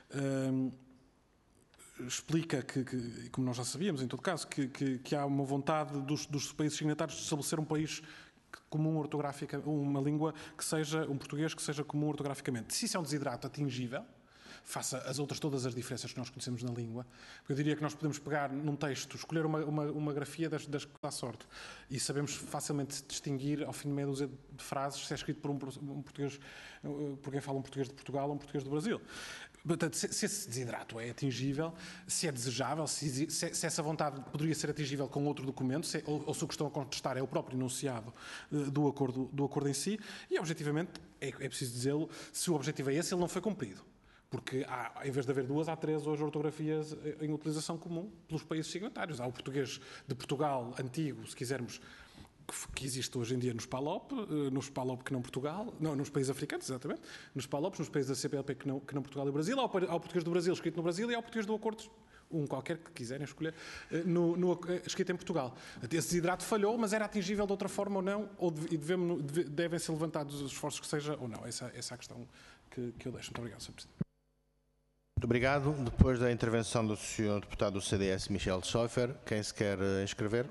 Speaker 11: explica que, como nós já sabíamos, em todo caso, que há uma vontade dos países signatários de estabelecer um país comum ortográfica, uma língua que seja, um português que seja comum ortograficamente. Se isso é um desidrato atingível, faça as outras todas as diferenças que nós conhecemos na língua. Eu diria que nós podemos pegar num texto, escolher uma grafia das que dá sorte e sabemos facilmente distinguir ao fim de meia dúzia de frases se é escrito por um português, por quem fala um português de Portugal ou um português do Brasil. Portanto, se esse desidrato é atingível, se é desejável, se essa vontade poderia ser atingível com outro documento, ou se o que estão a contestar é o próprio enunciado do acordo em si, e objetivamente, é preciso dizê-lo, se o objetivo é esse, ele não foi cumprido. Porque em vez de haver duas, há três hoje ortografias em utilização comum pelos países signatários. Há o português de Portugal antigo, se quisermos, que existe hoje em dia nos PALOP que não Portugal, não, nos países africanos, exatamente, nos PALOPs, nos países da CPLP que não Portugal e Brasil, há o português do Brasil escrito no Brasil e há o português do acordo, um qualquer que quiserem escolher, escrito em Portugal. Esse desidrato falhou, mas era atingível de outra forma ou não, e devem ser levantados os esforços que seja ou não. Essa é a questão que eu deixo. Muito obrigado, Sr. Presidente.
Speaker 1: Muito obrigado. Depois da intervenção do Sr. Deputado do CDS, Michel Schäufer, quem se quer inscrever?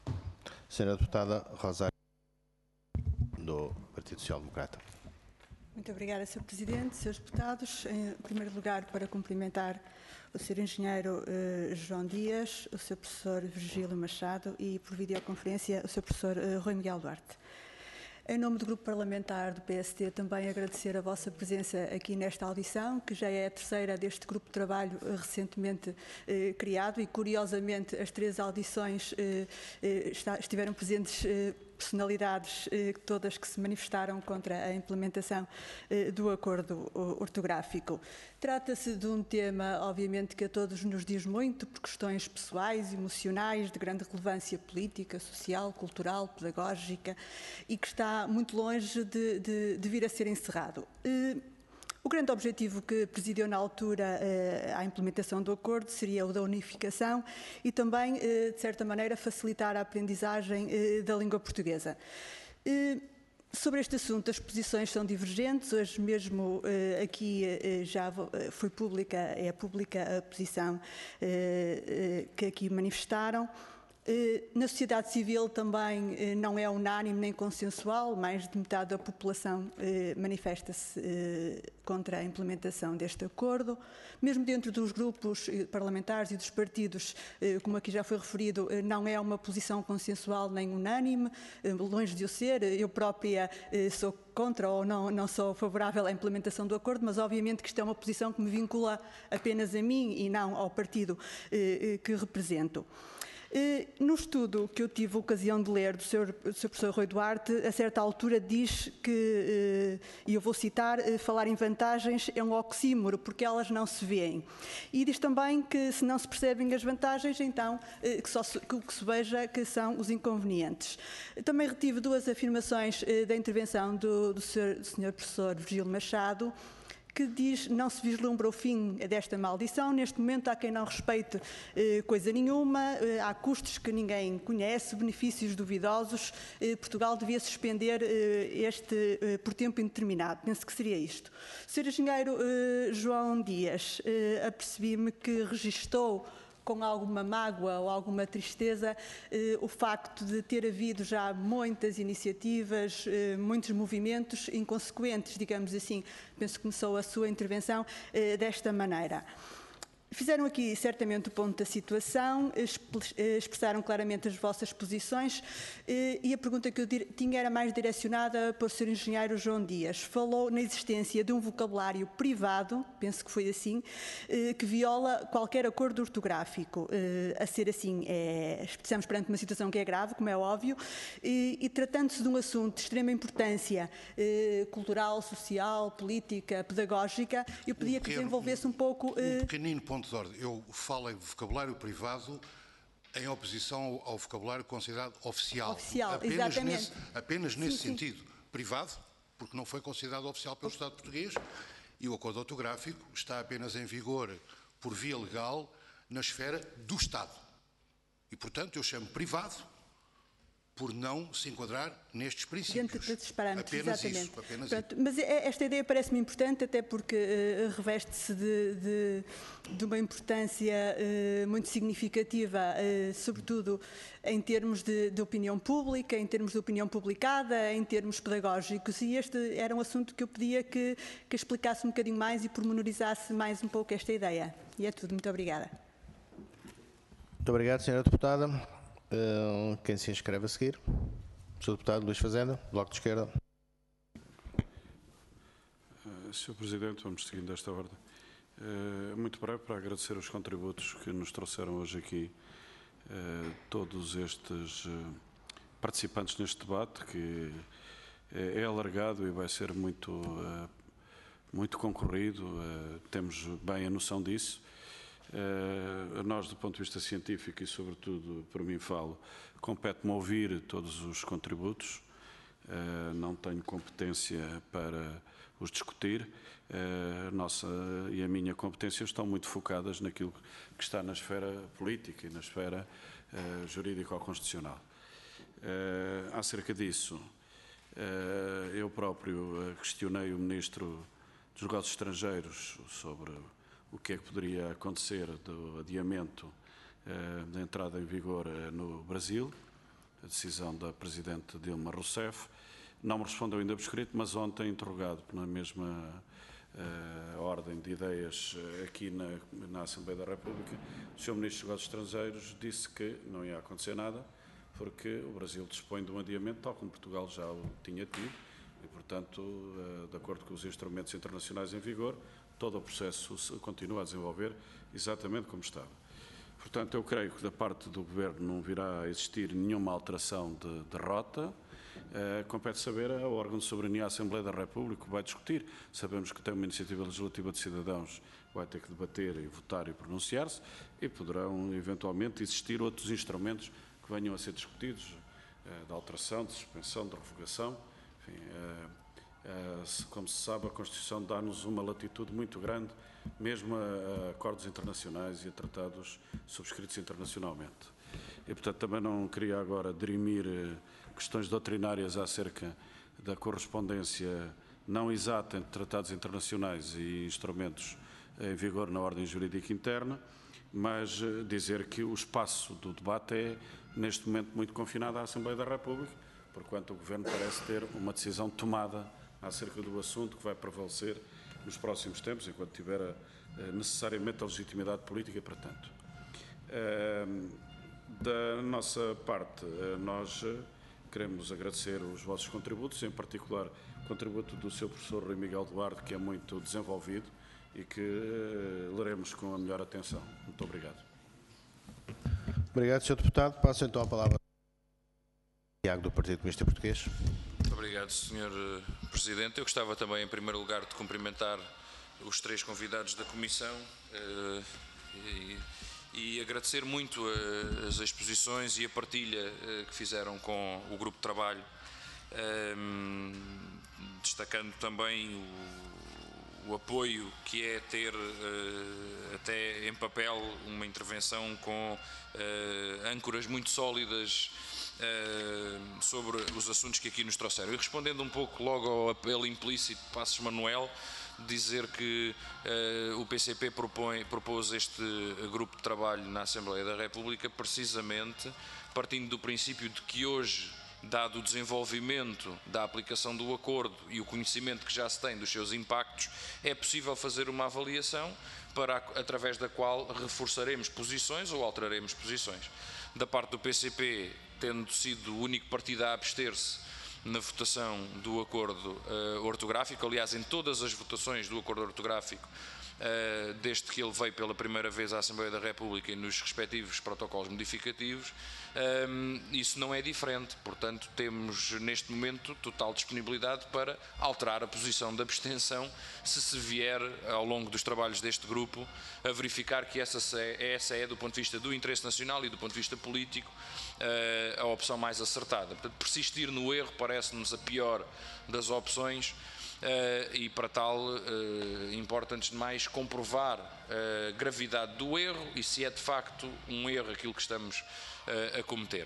Speaker 1: Sra. Deputada Rosário, do Partido Social Democrata.
Speaker 5: Muito obrigada, Sr. Presidente, Srs. Deputados. Em primeiro lugar, para cumprimentar o Sr. Engenheiro João Dias, o Sr. Professor Virgílio Machado e, por videoconferência, o Sr. Professor Rui Miguel Duarte. Em nome do Grupo Parlamentar do PSD, também agradecer a vossa presença aqui nesta audição, que já é a terceira deste grupo de trabalho recentemente criado e, curiosamente, as 3 audições estiveram presentes personalidades todas que se manifestaram contra a implementação do acordo ortográfico. Trata-se de um tema, obviamente, que a todos nos diz muito, por questões pessoais, emocionais, de grande relevância política, social, cultural, pedagógica, e que está muito longe de vir a ser encerrado. O grande objetivo que presidiu na altura à implementação do acordo seria o da unificação e também, de certa maneira, facilitar a aprendizagem da língua portuguesa. Sobre este assunto, as posições são divergentes. Hoje mesmo aqui já foi pública, é pública a posição que aqui manifestaram. Na sociedade civil também não é unânime nem consensual, mais de metade da população manifesta-se contra a implementação deste acordo. Mesmo dentro dos grupos parlamentares e dos partidos, como aqui já foi referido, não é uma posição consensual nem unânime, longe de o ser. Eu própria sou contra ou não sou favorável à implementação do acordo, mas obviamente que isto é uma posição que me vincula apenas a mim e não ao partido que represento. No estudo que eu tive a ocasião de ler do Sr. Professor Rui Duarte, a certa altura diz que, e eu vou citar, falar em vantagens é um oxímoro, porque elas não se veem. E diz também que se não se percebem as vantagens, então que o que se veja que são os inconvenientes. Também retive 2 afirmações da intervenção do Sr. Professor Virgílio Machado, que diz não se vislumbra o fim desta maldição. Neste momento há quem não respeite coisa nenhuma, há custos que ninguém conhece, benefícios duvidosos. Portugal devia suspender este por tempo indeterminado. Penso que seria isto. Sr. Engenheiro João Dias, apercebi-me que registou com alguma mágoa ou alguma tristeza o facto de ter havido já muitas iniciativas, muitos movimentos inconsequentes, digamos assim. Penso que começou a sua intervenção desta maneira. Fizeram aqui certamente o ponto da situação, expressaram claramente as vossas posições e a pergunta que eu tinha era mais direcionada para o Sr. Engenheiro João Dias. Falou na existência de um vocabulário privado, penso que foi assim, que viola qualquer acordo ortográfico. A ser assim, estamos perante uma situação que é grave, como é óbvio, e tratando-se de um assunto de extrema importância cultural, social, política, pedagógica, eu pedia que desenvolvesse um pouco...
Speaker 10: Um pequenino ponto de ordem. Eu falo em vocabulário privado em oposição ao vocabulário considerado oficial.
Speaker 5: Oficial, exatamente.
Speaker 10: Apenas nesse sentido. Privado, porque não foi considerado oficial pelo Estado português, e o acordo ortográfico está apenas em vigor por via legal na esfera do Estado. E, portanto, eu chamo privado por não se enquadrar nestes princípios.
Speaker 5: Dentro desses parâmetros,
Speaker 10: apenas
Speaker 5: exatamente.
Speaker 10: Isso, apenas
Speaker 5: Pronto,
Speaker 10: isso.
Speaker 5: mas esta ideia parece-me importante, até porque reveste-se de uma importância muito significativa, sobretudo em termos de opinião pública, em termos de opinião publicada, em termos pedagógicos. E este era um assunto que eu pedia que explicasse um bocadinho mais e pormenorizasse mais um pouco esta ideia. E é tudo. Muito obrigada.
Speaker 1: Muito obrigado, Sra. Deputada. Quem se inscreve a seguir? Sr. Deputado Luís Fazenda, Bloco de Esquerda.
Speaker 3: Sr. Presidente, vamos seguindo esta ordem. Muito breve para agradecer os contributos que nos trouxeram hoje aqui todos estes participantes neste debate, que é alargado e vai ser muito concorrido, temos bem a noção disso. Nós, do ponto de vista científico e, sobretudo, por mim falo, compete-me ouvir todos os contributos, não tenho competência para os discutir, a nossa e a minha competência estão muito focadas naquilo que está na esfera política e na esfera jurídico-constitucional. Acerca disso, eu próprio questionei o Ministro dos Negócios Estrangeiros sobre o que é que poderia acontecer do adiamento da entrada em vigor no Brasil, a decisão da Presidente Dilma Rousseff. não me respondeu ainda por escrito, mas ontem, interrogado na mesma ordem de ideias aqui na Assembleia da República, o Sr. Ministro dos Negócios Estrangeiros disse que não ia acontecer nada, porque o Brasil dispõe de um adiamento, tal como Portugal já o tinha tido, e, portanto, de acordo com os instrumentos internacionais em vigor, todo o processo continua a desenvolver exatamente como estava. Portanto, eu creio que da parte do Governo não virá a existir nenhuma alteração de rota. Compete saber ao órgão de soberania, a Assembleia da República, que vai discutir. Sabemos que tem uma iniciativa legislativa de cidadãos, vai ter que debater e votar e pronunciar-se, e poderão eventualmente existir outros instrumentos que venham a ser discutidos, de alteração, de suspensão, de revogação. Enfim, como se sabe, a Constituição dá-nos uma latitude muito grande, mesmo a acordos internacionais e a tratados subscritos internacionalmente. E, portanto, também não queria agora dirimir questões doutrinárias acerca da correspondência não exata entre tratados internacionais e instrumentos em vigor na ordem jurídica interna, mas dizer que o espaço do debate é, neste momento, muito confinado à Assembleia da República, porquanto o Governo parece ter uma decisão tomada acerca do assunto que vai prevalecer nos próximos tempos, enquanto tiver necessariamente a legitimidade política para tanto. Da nossa parte, nós queremos agradecer os vossos contributos, em particular o contributo do Sr. Professor Rui Miguel Duarte, que é muito desenvolvido e que leremos com a melhor atenção. Muito obrigado.
Speaker 1: Obrigado, Sr. Deputado. Passo então a palavra ao Tiago, do Partido Comunista Português.
Speaker 12: Obrigado, Sr. Presidente. Eu gostava também, em primeiro lugar, de cumprimentar os três convidados da Comissão e agradecer muito as exposições e a partilha que fizeram com o Grupo de Trabalho, destacando também o apoio que é ter até em papel uma intervenção com âncoras muito sólidas sobre os assuntos que aqui nos trouxeram. E respondendo um pouco logo ao apelo implícito de Passos Manuel, dizer que o PCP propôs este grupo de trabalho na Assembleia da República precisamente partindo do princípio de que hoje, dado o desenvolvimento da aplicação do acordo e o conhecimento que já se tem dos seus impactos, é possível fazer uma avaliação através da qual reforçaremos posições ou alteraremos posições. Da parte do PCP, tendo sido o único partido a abster-se na votação do acordo ortográfico, aliás, em todas as votações do acordo ortográfico, desde que ele veio pela primeira vez à Assembleia da República e nos respectivos protocolos modificativos, isso não é diferente. Portanto, temos neste momento total disponibilidade para alterar a posição de abstenção se vier ao longo dos trabalhos deste grupo a verificar que essa é, do ponto de vista do interesse nacional e do ponto de vista político, a opção mais acertada. Portanto, persistir no erro parece-nos a pior das opções. E para tal importa antes de mais comprovar a gravidade do erro e se é de facto um erro aquilo que estamos a cometer.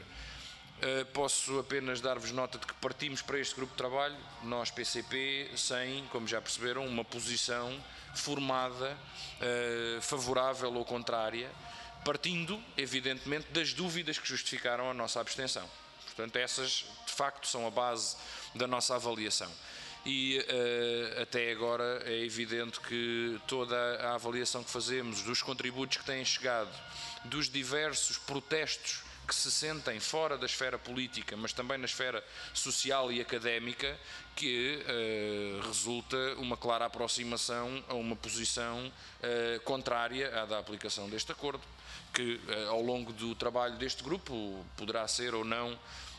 Speaker 12: Posso apenas dar-vos nota de que partimos para este grupo de trabalho, nós PCP, sem, como já perceberam, uma posição formada, favorável ou contrária, partindo evidentemente das dúvidas que justificaram a nossa abstenção. Portanto, essas de facto são a base da nossa avaliação. E até agora é evidente que toda a avaliação que fazemos dos contributos que têm chegado, dos diversos protestos que se sentem fora da esfera política, mas também na esfera social e académica, que resulta uma clara aproximação a uma posição contrária à da aplicação deste acordo, que ao longo do trabalho deste grupo poderá ser ou não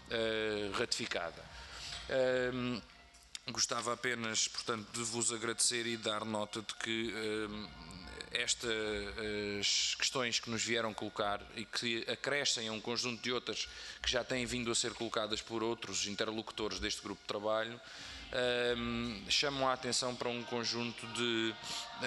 Speaker 12: ratificada. Gostava apenas, portanto, de vos agradecer e dar nota de que estas questões que nos vieram colocar e que acrescem a um conjunto de outras que já têm vindo a ser colocadas por outros interlocutores deste grupo de trabalho, chamam a atenção para um conjunto de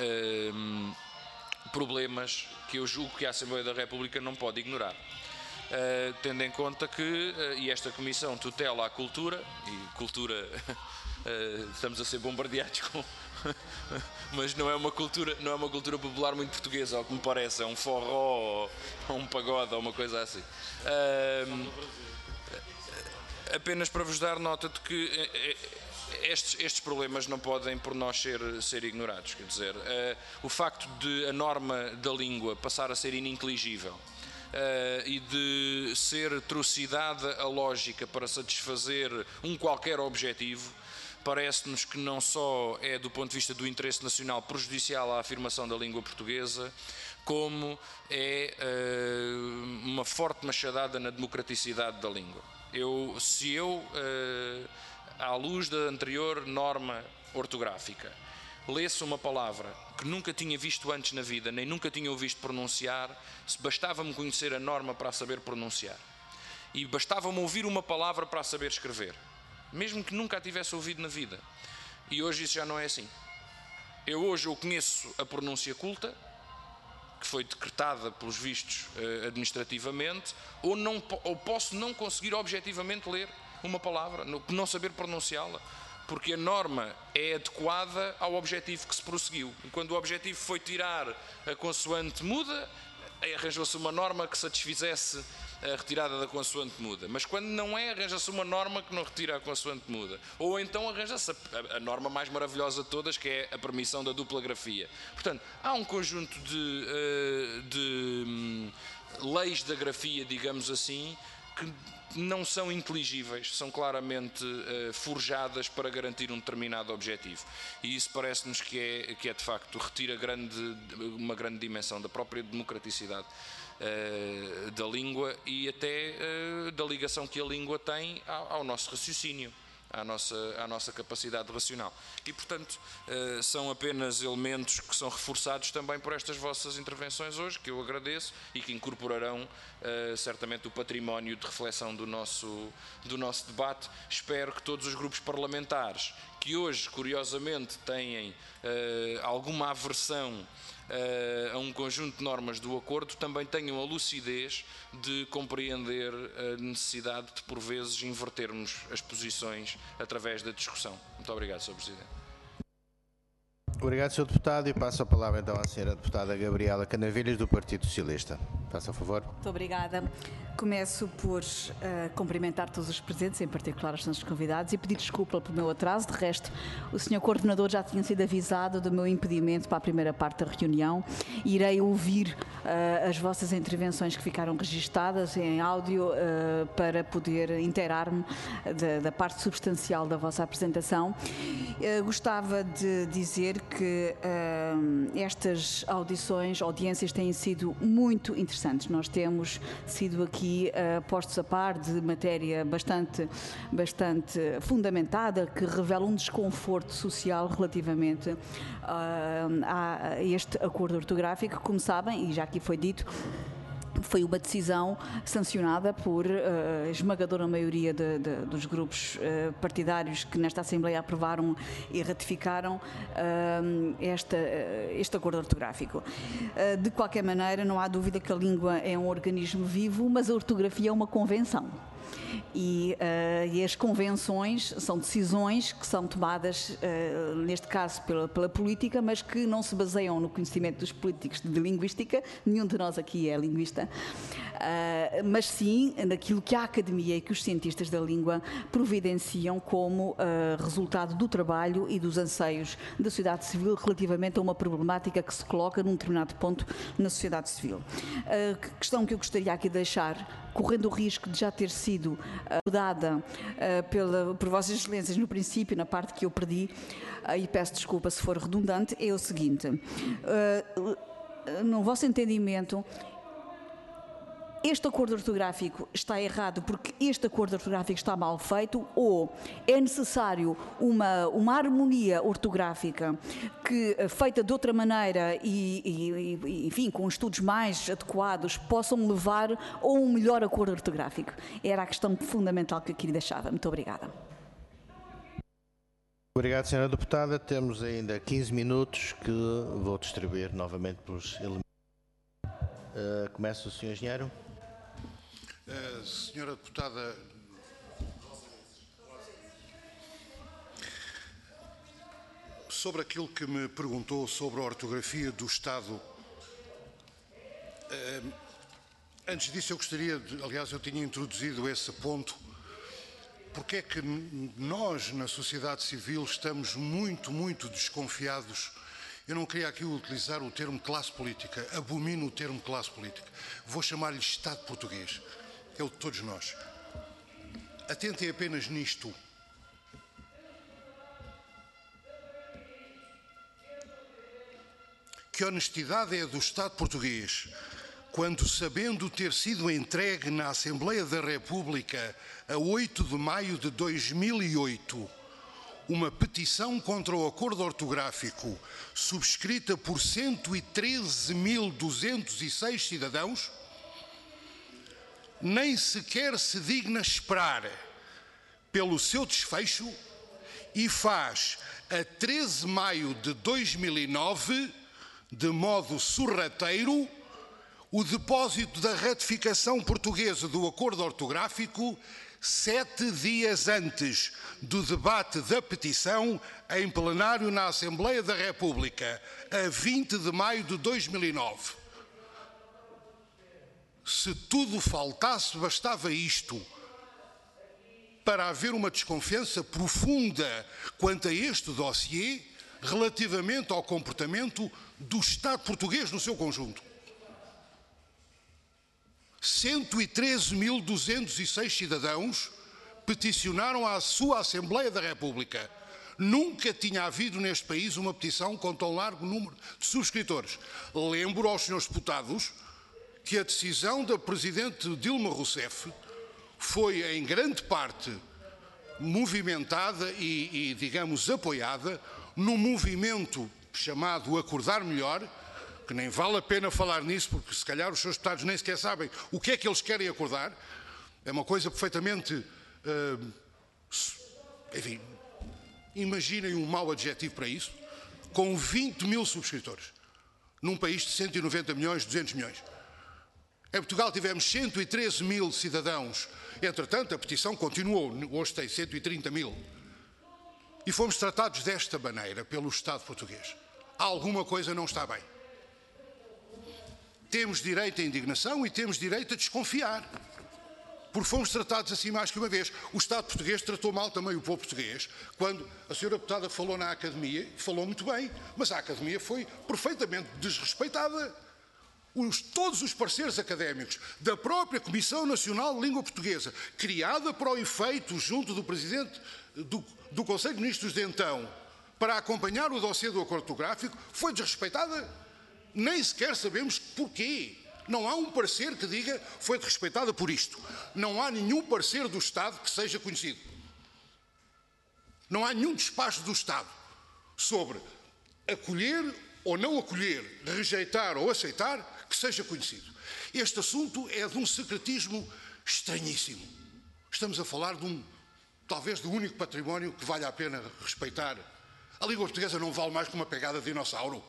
Speaker 12: problemas que eu julgo que a Assembleia da República não pode ignorar. Tendo em conta que esta Comissão tutela a cultura, e cultura estamos a ser bombardeados com mas não é uma cultura popular muito portuguesa, ao que me parece, é um forró ou um pagode ou uma coisa assim. Apenas para vos dar nota de que estes problemas não podem por nós ser ignorados. Quer dizer, o facto de a norma da língua passar a ser ininteligível e de ser trucidada a lógica para satisfazer um qualquer objetivo, parece-nos que não só é, do ponto de vista do interesse nacional, prejudicial à afirmação da língua portuguesa, como é uma forte machadada na democraticidade da língua. Se eu, à luz da anterior norma ortográfica, lesse uma palavra que nunca tinha visto antes na vida, nem nunca tinha ouvido pronunciar, bastava-me conhecer a norma para a saber pronunciar. E bastava-me ouvir uma palavra para a saber escrever, mesmo que nunca a tivesse ouvido na vida. E hoje isso já não é assim. Hoje eu conheço a pronúncia culta, que foi decretada pelos vistos administrativamente, ou posso não conseguir objetivamente ler uma palavra, não saber pronunciá-la, porque a norma é adequada ao objetivo que se prosseguiu. E quando o objetivo foi tirar a consoante muda, arranjou-se uma norma que satisfizesse a retirada da consoante muda. Mas quando não é, arranja-se uma norma que não retira a consoante muda. Ou então arranja-se a norma mais maravilhosa de todas, que é a permissão da dupla grafia. Portanto, há um conjunto de leis da grafia, digamos assim, que não são inteligíveis, são claramente forjadas para garantir um determinado objetivo. E isso parece-nos que é de facto, retira uma grande dimensão da própria democraticidade da língua e até da ligação que a língua tem ao nosso raciocínio, à nossa capacidade racional. E, portanto, são apenas elementos que são reforçados também por estas vossas intervenções hoje, que eu agradeço e que incorporarão certamente o património de reflexão do nosso debate. Espero que todos os grupos parlamentares, que hoje, curiosamente, têm alguma aversão a um conjunto de normas do acordo, também tenham a lucidez de compreender a necessidade de, por vezes, invertermos as posições através da discussão. Muito obrigado, Sr. Presidente.
Speaker 1: Obrigado, Sr. Deputado. E passo a palavra então à Sra. Deputada Gabriela Canavilhas, do Partido Socialista. Faça a favor.
Speaker 2: Muito obrigada. Começo por cumprimentar todos os presentes, em particular os nossos convidados, e pedir desculpa pelo meu atraso. De resto, o Sr. Coordenador já tinha sido avisado do meu impedimento para a primeira parte da reunião. Irei ouvir as vossas intervenções que ficaram registadas em áudio para poder inteirar-me da parte substancial da vossa apresentação. Gostava de dizer que estas audiências têm sido muito interessantes. Nós temos sido aqui postos a par de matéria bastante fundamentada, que revela um desconforto social relativamente a este acordo ortográfico. Como sabem, e já aqui foi dito, foi uma decisão sancionada por esmagadora maioria dos grupos partidários que nesta Assembleia aprovaram e ratificaram este acordo ortográfico. De qualquer maneira, não há dúvida que a língua é um organismo vivo, mas a ortografia é uma convenção. E as convenções são decisões que são tomadas, neste caso, pela política, mas que não se baseiam no conhecimento dos políticos de linguística, nenhum de nós aqui é linguista, mas sim naquilo que a academia e que os cientistas da língua providenciam como resultado do trabalho e dos anseios da sociedade civil relativamente a uma problemática que se coloca num determinado ponto na sociedade civil. A questão que eu gostaria aqui de deixar, correndo o risco de já ter sido dada por Vossas Excelências no princípio, na parte que eu perdi, e peço desculpa se for redundante, é o seguinte: no vosso entendimento, este acordo ortográfico está errado porque este acordo ortográfico está mal feito, ou é necessário uma harmonia ortográfica que, feita de outra maneira e enfim, com estudos mais adequados, possam levar a um melhor acordo ortográfico? Era a questão fundamental que eu queria deixar. Muito obrigada.
Speaker 1: Obrigado, Sra. Deputada. Temos ainda 15 minutos que vou distribuir novamente pelos elementos. Começa o Sr. Engenheiro.
Speaker 10: Senhora Deputada, sobre aquilo que me perguntou sobre a ortografia do Estado, antes disso eu gostaria de, aliás, eu tinha introduzido esse ponto porque é que nós, na sociedade civil, estamos muito desconfiados. Eu não queria aqui utilizar o termo classe política, abomino o termo classe política. Vou chamar-lhe Estado português, é o de todos nós. Atentem apenas nisto. Que honestidade é do Estado português quando, sabendo ter sido entregue na Assembleia da República a 8 de maio de 2008 uma petição contra o acordo ortográfico subscrita por 113.206 cidadãos, nem sequer se digna esperar pelo seu desfecho e faz, a 13 de maio de 2009, de modo sorrateiro, o depósito da ratificação portuguesa do acordo ortográfico 7 dias antes do debate da petição em plenário na Assembleia da República, a 20 de maio de 2009. Se tudo faltasse, bastava isto para haver uma desconfiança profunda quanto a este dossiê relativamente ao comportamento do Estado português no seu conjunto. 113.206 cidadãos peticionaram à sua Assembleia da República. Nunca tinha havido neste país uma petição com tão largo número de subscritores. Lembro aos senhores deputados que a decisão da Presidente Dilma Rousseff foi em grande parte movimentada e digamos, apoiada num movimento chamado Acordar Melhor, que nem vale a pena falar nisso, porque se calhar os seus deputados nem sequer sabem o que é que eles querem acordar. É uma coisa perfeitamente... enfim, imaginem um mau adjetivo para isso, com 20.000 subscritores, num país de 190 milhões, 200 milhões. Em Portugal tivemos 113.000 cidadãos. Entretanto, a petição continuou, hoje tem 130.000. E fomos tratados desta maneira pelo Estado português. Alguma coisa não está bem. Temos direito à indignação e temos direito a desconfiar. Porque fomos tratados assim mais que uma vez. O Estado português tratou mal também o povo português. Quando a senhora deputada falou na Academia, falou muito bem, mas a Academia foi perfeitamente desrespeitada. Todos os parceiros académicos da própria Comissão Nacional de Língua Portuguesa, criada para o efeito junto do Presidente do Conselho de Ministros de então, para acompanhar o dossiê do acordo ortográfico, foi desrespeitada. Nem sequer sabemos porquê. Não há um parecer que diga foi desrespeitada por isto. Não há nenhum parecer do Estado que seja conhecido. Não há nenhum despacho do Estado sobre acolher ou não acolher, rejeitar ou aceitar, que seja conhecido. Este assunto é de um secretismo estranhíssimo. Estamos a falar talvez do único património que vale a pena respeitar. A língua portuguesa não vale mais que uma pegada de dinossauro.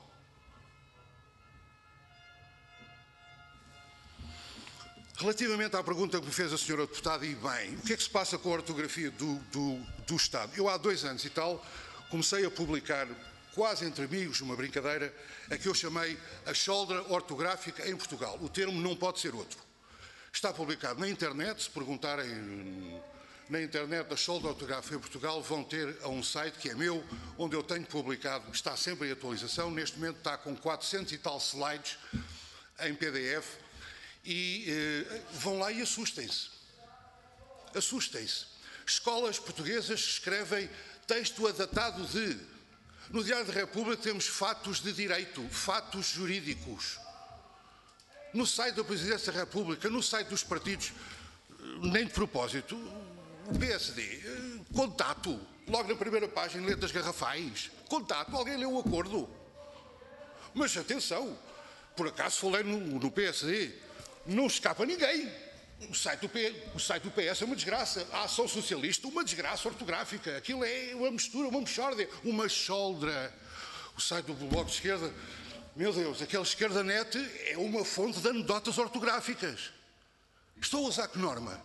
Speaker 10: Relativamente à pergunta que me fez a senhora deputada, e bem, o que é que se passa com a ortografia do Estado? Eu há 2 anos e tal comecei a publicar, quase entre amigos, uma brincadeira, a que eu chamei a choldra ortográfica em Portugal. O termo não pode ser outro. Está publicado na internet, se perguntarem na internet a choldra ortográfica em Portugal, vão ter a um site que é meu, onde eu tenho publicado, está sempre em atualização, neste momento está com 400 e tal slides em PDF, e vão lá e assustem-se. Assustem-se. Escolas portuguesas escrevem texto adatado de... No Diário da República temos fatos de direito, fatos jurídicos. No site da Presidência da República, no site dos partidos, nem de propósito, o PSD, contato, logo na primeira página, letras garrafais, contato, alguém leu o acordo. Mas atenção, por acaso falei no PSD, não escapa a ninguém. O site do PS é uma desgraça. A Ação Socialista, uma desgraça ortográfica. Aquilo é uma mistura, uma mexórdia, uma choldra. O site do Bloco de Esquerda, meu Deus, aquele Esquerda Net é uma fonte de anedotas ortográficas. Estou a usar que norma?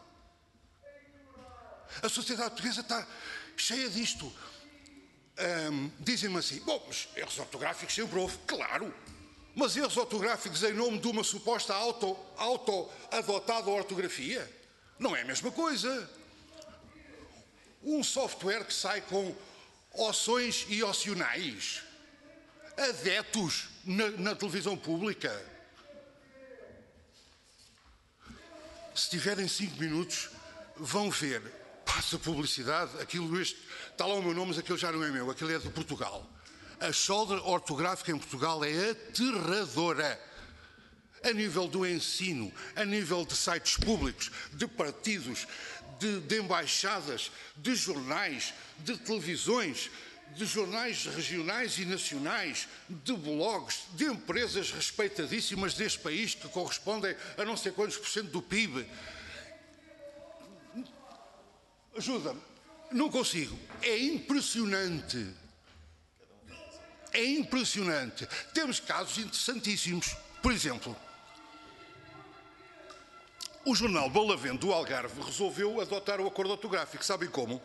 Speaker 10: A sociedade portuguesa está cheia disto. Dizem-me assim, bom, mas erros ortográficos sempre houve. Claro. Mas erros ortográficos em nome de uma suposta auto-adotada ortografia? Não é a mesma coisa. Um software que sai com oções e ocionais. Adeptos na televisão pública. Se tiverem 5 minutos, vão ver. Passa publicidade, aquilo está lá o meu nome, mas aquilo já não é meu, aquilo é de Portugal. A solda ortográfica em Portugal é aterradora. A nível do ensino, a nível de sites públicos, de partidos, de embaixadas, de jornais, de televisões, de jornais regionais e nacionais, de blogs, de empresas respeitadíssimas deste país que correspondem a não sei quantos por cento do PIB. Ajuda-me, não consigo. É impressionante. É impressionante. Temos casos interessantíssimos. Por exemplo, o jornal Bolavento do Algarve resolveu adotar o acordo ortográfico. Sabem como?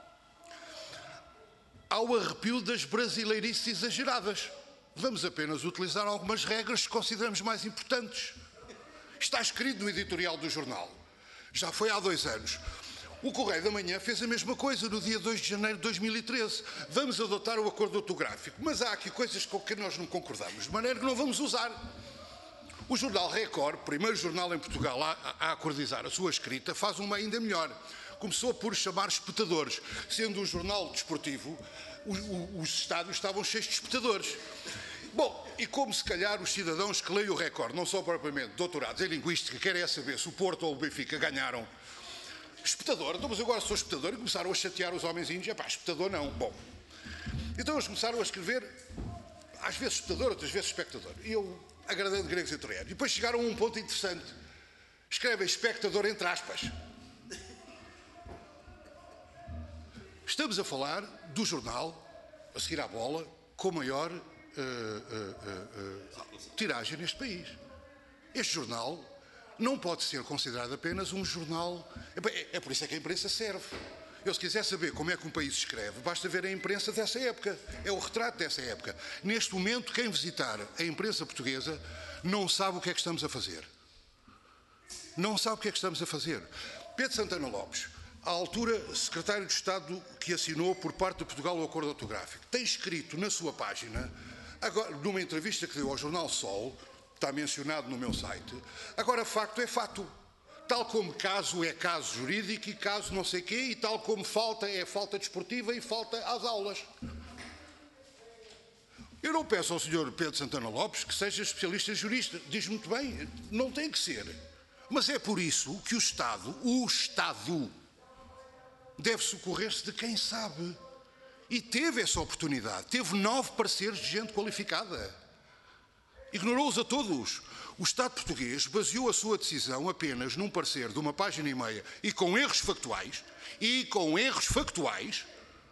Speaker 10: Ao arrepio das brasileirices exageradas. Vamos apenas utilizar algumas regras que consideramos mais importantes. Está escrito no editorial do jornal. Já foi há 2 anos. O Correio da Manhã fez a mesma coisa no dia 2 de janeiro de 2013. Vamos adotar o acordo ortográfico. Mas há aqui coisas com que nós não concordamos, de maneira que não vamos usar. O jornal Record, primeiro jornal em Portugal a acordizar a sua escrita, faz uma ainda melhor. Começou por chamar espectadores. Sendo um jornal desportivo, os estádios estavam cheios de espectadores. Bom, e como se calhar os cidadãos que leem o Record, não são propriamente doutorados em linguística, querem saber se o Porto ou o Benfica ganharam. Espectador, então mas agora sou espectador, e começaram a chatear os homenzinhos. Epá, espectador não. Bom, então eles começaram a escrever, às vezes espectador, outras vezes espectador. E eu agradando gregos e troianos. E depois chegaram a um ponto interessante. Escrevem espectador entre aspas. Estamos a falar do jornal, a seguir à bola, com maior tiragem neste país. Este jornal não pode ser considerado apenas um jornal. É por isso é que a imprensa serve. Eu, se quiser saber como é que um país se escreve, basta ver a imprensa dessa época. É o retrato dessa época. Neste momento, quem visitar a imprensa portuguesa não sabe o que é que estamos a fazer. Não sabe o que é que estamos a fazer. Pedro Santana Lopes, à altura secretário de Estado que assinou por parte de Portugal o acordo ortográfico, tem escrito na sua página, agora, numa entrevista que deu ao jornal Sol, está mencionado no meu site, agora facto é fato. Tal como caso é caso jurídico e caso não sei quê, e tal como falta é falta desportiva e falta às aulas. Eu não peço ao Sr. Pedro Santana Lopes que seja especialista jurista. Diz muito bem, não tem que ser. Mas é por isso que o Estado deve socorrer-se de quem sabe. E teve essa oportunidade. Teve 9 pareceres de gente qualificada. Ignorou-os a todos. O Estado português baseou a sua decisão apenas num parecer de 1,5 página e com erros factuais,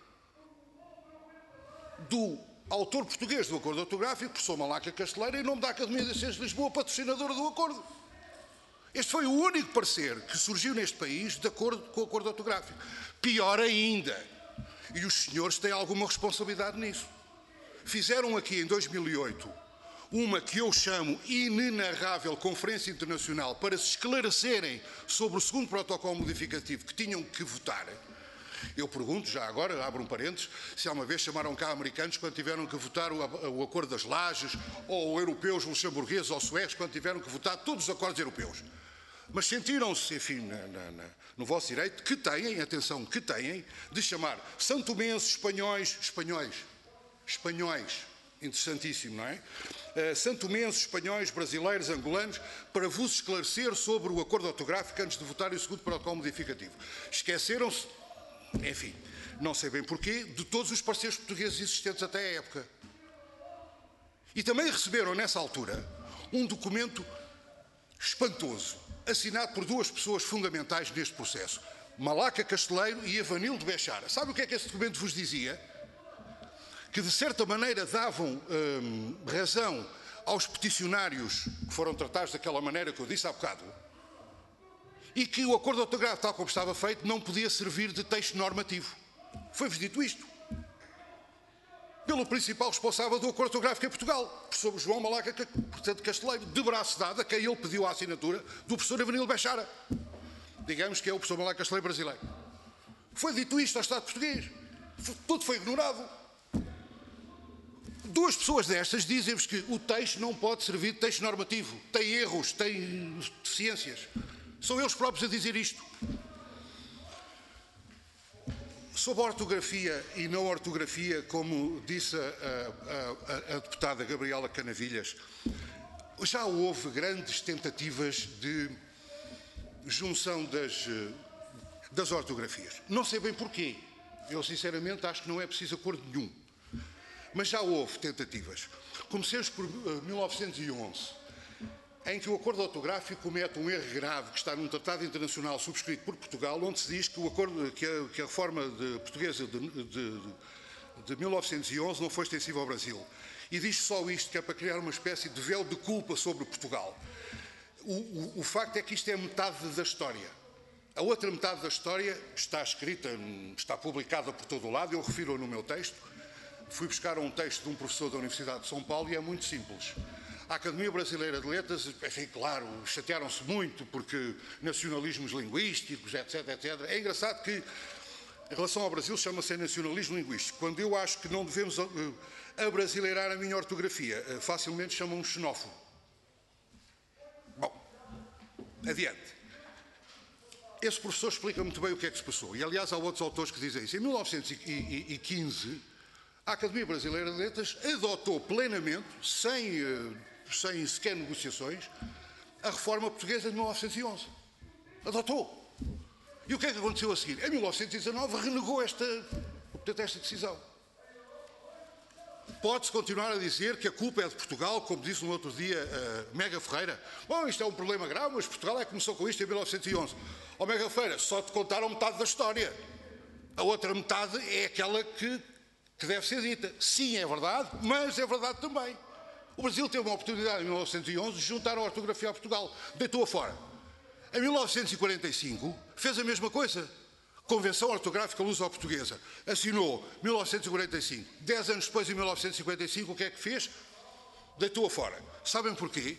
Speaker 10: do autor português do acordo ortográfico, professor Malaca Casteleira, em nome da Academia de Ciências de Lisboa, patrocinadora do acordo. Este foi o único parecer que surgiu neste país de acordo com o acordo ortográfico. Pior ainda, e os senhores têm alguma responsabilidade nisso, fizeram aqui em 2008 uma que eu chamo inenarrável Conferência Internacional para se esclarecerem sobre o segundo protocolo modificativo que tinham que votar. Eu pergunto, já agora, abro um parênteses, se há uma vez chamaram cá americanos quando tiveram que votar o Acordo das Lajes, ou europeus, luxemburgueses ou suecos quando tiveram que votar todos os acordos europeus. Mas sentiram-se, enfim, no vosso direito, que têm, atenção, que têm, de chamar santomenses, espanhóis, interessantíssimo, não é? Santomenses, espanhóis, brasileiros, angolanos, para vos esclarecer sobre o acordo ortográfico antes de votarem o segundo protocolo modificativo. Esqueceram-se, enfim, não sei bem porquê, de todos os parceiros portugueses existentes até à época. E também receberam, nessa altura, um documento espantoso, assinado por 2 pessoas fundamentais neste processo, Malaca Casteleiro e Evanildo Bechara. Sabe o que é que esse documento vos dizia? Que de certa maneira davam razão aos peticionários que foram tratados daquela maneira que eu disse há bocado, e que o acordo ortográfico, tal como estava feito, não podia servir de texto normativo. Foi-vos dito isto pelo principal responsável do acordo ortográfico em Portugal, professor João Malaca Casteleiro, de braço dado, a quem ele pediu a assinatura do professor Evanildo Bechara. Digamos que é o professor Malaca Casteleiro brasileiro. Foi dito isto ao Estado português. Tudo foi ignorado. Duas pessoas destas dizem-vos que o texto não pode servir de texto normativo. Tem erros, tem deficiências. São eles próprios a dizer isto. Sobre a ortografia e não ortografia, como disse a deputada Gabriela Canavilhas, já houve grandes tentativas de junção das ortografias. Não sei bem porquê. Eu, sinceramente, acho que não é preciso acordo nenhum. Mas já houve tentativas. Comecemos por 1911, em que o acordo ortográfico comete um erro grave que está num tratado internacional subscrito por Portugal, onde se diz que, que a reforma portuguesa de 1911 não foi extensiva ao Brasil. E diz só isto, que é para criar uma espécie de véu de culpa sobre Portugal. O facto é que isto é metade da história. A outra metade da história está escrita, está publicada por todo o lado, eu refiro-a no meu texto. Fui buscar um texto de um professor da Universidade de São Paulo e é muito simples. A Academia Brasileira de Letras, enfim, claro, chatearam-se muito porque nacionalismos linguísticos, etc, etc. É engraçado que, em relação ao Brasil, chama-se nacionalismo linguístico. Quando eu acho que não devemos abrasileirar a minha ortografia, facilmente chamam um xenófobo. Bom, adiante. Esse professor explica muito bem o que é que se passou. E, aliás, há outros autores que dizem isso. Em 1915, a Academia Brasileira de Letras adotou plenamente, sem sequer negociações, a reforma portuguesa de 1911. Adotou. E o que é que aconteceu a seguir? Em 1919 renegou esta decisão. Pode-se continuar a dizer que a culpa é de Portugal, como disse no outro dia Mega Ferreira. Bom, isto é um problema grave, mas Portugal é que começou com isto em 1911. Ó Mega Ferreira, só te contaram metade da história. A outra metade é aquela que deve ser dita. Sim, é verdade, mas é verdade também. O Brasil teve uma oportunidade em 1911 de juntar a ortografia a Portugal. Deitou-a fora. Em 1945 fez a mesma coisa. Convenção Ortográfica Luso-Portuguesa. Assinou 1945. 10 anos depois, em 1955, o que é que fez? Deitou-a fora. Sabem porquê?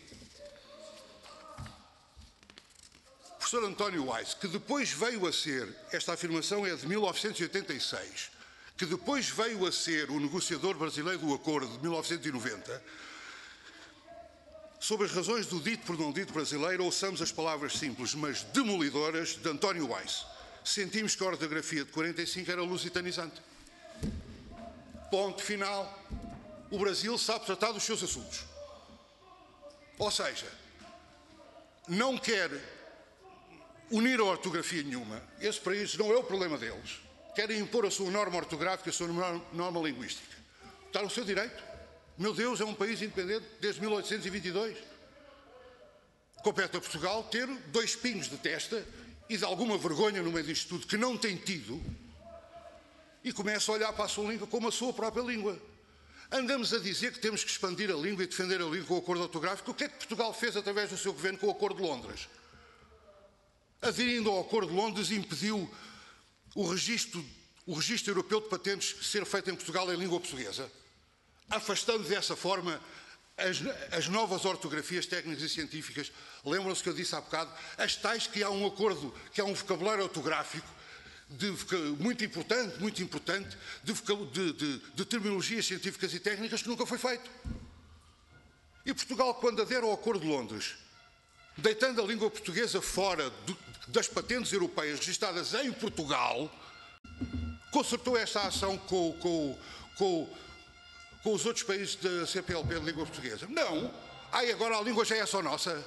Speaker 10: O professor António Weiss, que depois veio a ser, esta afirmação é de 1986, que depois veio a ser o negociador brasileiro do Acordo de 1990, sobre as razões do dito por não dito brasileiro, ouçamos as palavras simples, mas demolidoras, de António Weiss. Sentimos que a ortografia de 45 era lusitanizante. Ponto final. O Brasil sabe tratar dos seus assuntos. Ou seja, não quer unir a ortografia nenhuma. Esse para isso não é o problema deles. Querem impor a sua norma ortográfica, a sua norma linguística. Está no seu direito. Meu Deus, é um país independente desde 1822. Compete a Portugal ter 2 pingos de testa e de alguma vergonha no meio disto tudo que não tem tido e começa a olhar para a sua língua como a sua própria língua. Andamos a dizer que temos que expandir a língua e defender a língua com o acordo ortográfico. O que é que Portugal fez através do seu governo com o acordo de Londres? Aderindo ao acordo de Londres, impediu o registro europeu de patentes ser feito em Portugal em língua portuguesa, afastando dessa forma as novas ortografias técnicas e científicas. Lembram-se que eu disse há bocado, as tais que há um acordo, que há um vocabulário ortográfico muito importante, de terminologias científicas e técnicas que nunca foi feito. E Portugal, quando adere ao acordo de Londres, deitando a língua portuguesa fora das patentes europeias registradas em Portugal, consertou esta ação com os outros países da CPLP de língua portuguesa. Não. Agora a língua já é só nossa.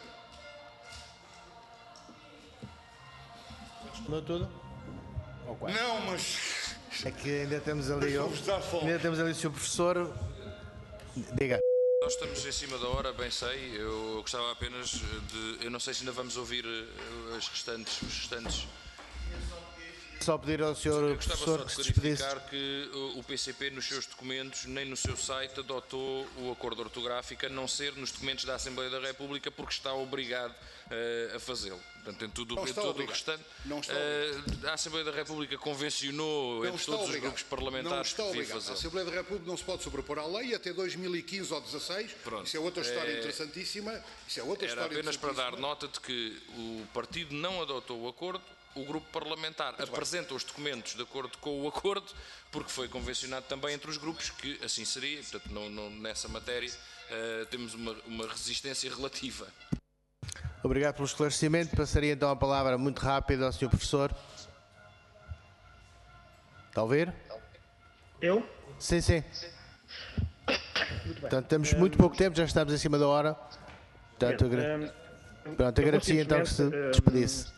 Speaker 1: Respondeu tudo? Ou quase?
Speaker 10: Não, mas...
Speaker 1: É que ainda temos ali...
Speaker 10: Vamos dar fome.
Speaker 1: Ainda temos ali o Sr. Professor. Diga.
Speaker 12: Nós estamos em cima da hora, bem sei. Eu gostava apenas de... Eu não sei se ainda vamos ouvir os restantes.
Speaker 1: Só pedir ao Sr. Professor que se despedisse.
Speaker 12: Clarificar que o PCP, nos seus documentos, nem no seu site, adotou o acordo ortográfico, a não ser nos documentos da Assembleia da República, porque está obrigado a fazê-lo. Portanto, em todo o restante, a Assembleia da República convencionou entre todos os grupos parlamentares que devia fazê-lo.
Speaker 10: A Assembleia da República não se pode sobrepor à lei até 2015 ou 2016. Isso é outra história interessantíssima.
Speaker 12: Era apenas para dar nota de que o partido não adotou o acordo. o grupo parlamentar apresenta os documentos de acordo com o acordo, porque foi convencionado também entre os grupos que assim seria. Portanto, nessa matéria temos uma resistência relativa.
Speaker 1: Obrigado pelo esclarecimento. Passaria então a palavra muito rápido ao Sr. Professor. Está a ouvir?
Speaker 8: Eu?
Speaker 1: Sim, sim. Portanto, temos muito pouco tempo, já estamos em cima da hora. Portanto, agradecia então que se despedisse.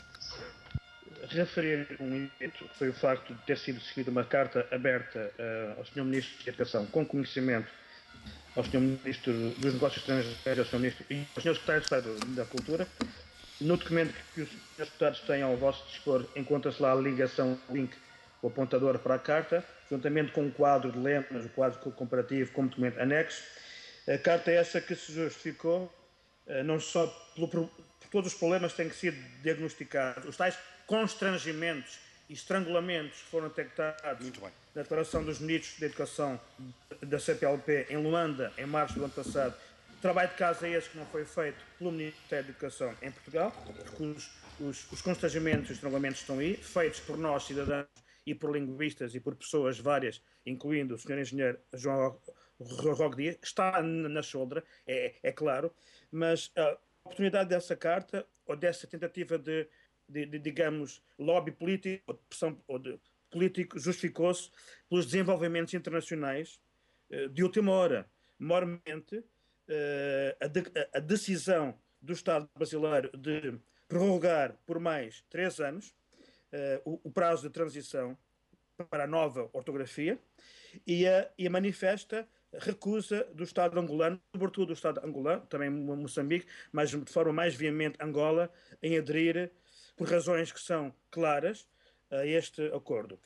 Speaker 8: Referir um evento, que foi o facto de ter sido seguida uma carta aberta ao Sr. Ministro da Educação, com conhecimento ao Sr. Ministro dos Negócios Estrangeiros, ao Sr. Ministro e ao Sr. Secretário de Estado da Cultura. No documento que os Srs. Deputados têm ao vosso dispor, encontra-se lá a ligação, o link, o apontador para a carta, juntamente com um quadro de lemas, o quadro comparativo como documento anexo. A carta é essa que se justificou, não só por todos os problemas que têm sido diagnosticados, os tais constrangimentos e estrangulamentos que foram detectados na declaração dos ministros da Educação da CPLP em Luanda, em março do ano passado. O trabalho de casa é esse que não foi feito pelo Ministério da Educação em Portugal, porque os constrangimentos e os estrangulamentos estão aí, feitos por nós, cidadãos, e por linguistas e por pessoas várias, incluindo o Sr. Engenheiro João Roque Dias, está na shoulder, é claro, mas a oportunidade dessa carta, ou dessa tentativa de digamos, lobby político, ou de pressão político, justificou-se pelos desenvolvimentos internacionais de última hora. Maiormente, a decisão do Estado brasileiro de prorrogar por mais 3 anos o prazo de transição para a nova ortografia e a manifesta recusa do Estado angolano, sobretudo do Estado angolano, também Moçambique, mas de forma mais veemente Angola, em aderir, por razões que são claras, a este acordo.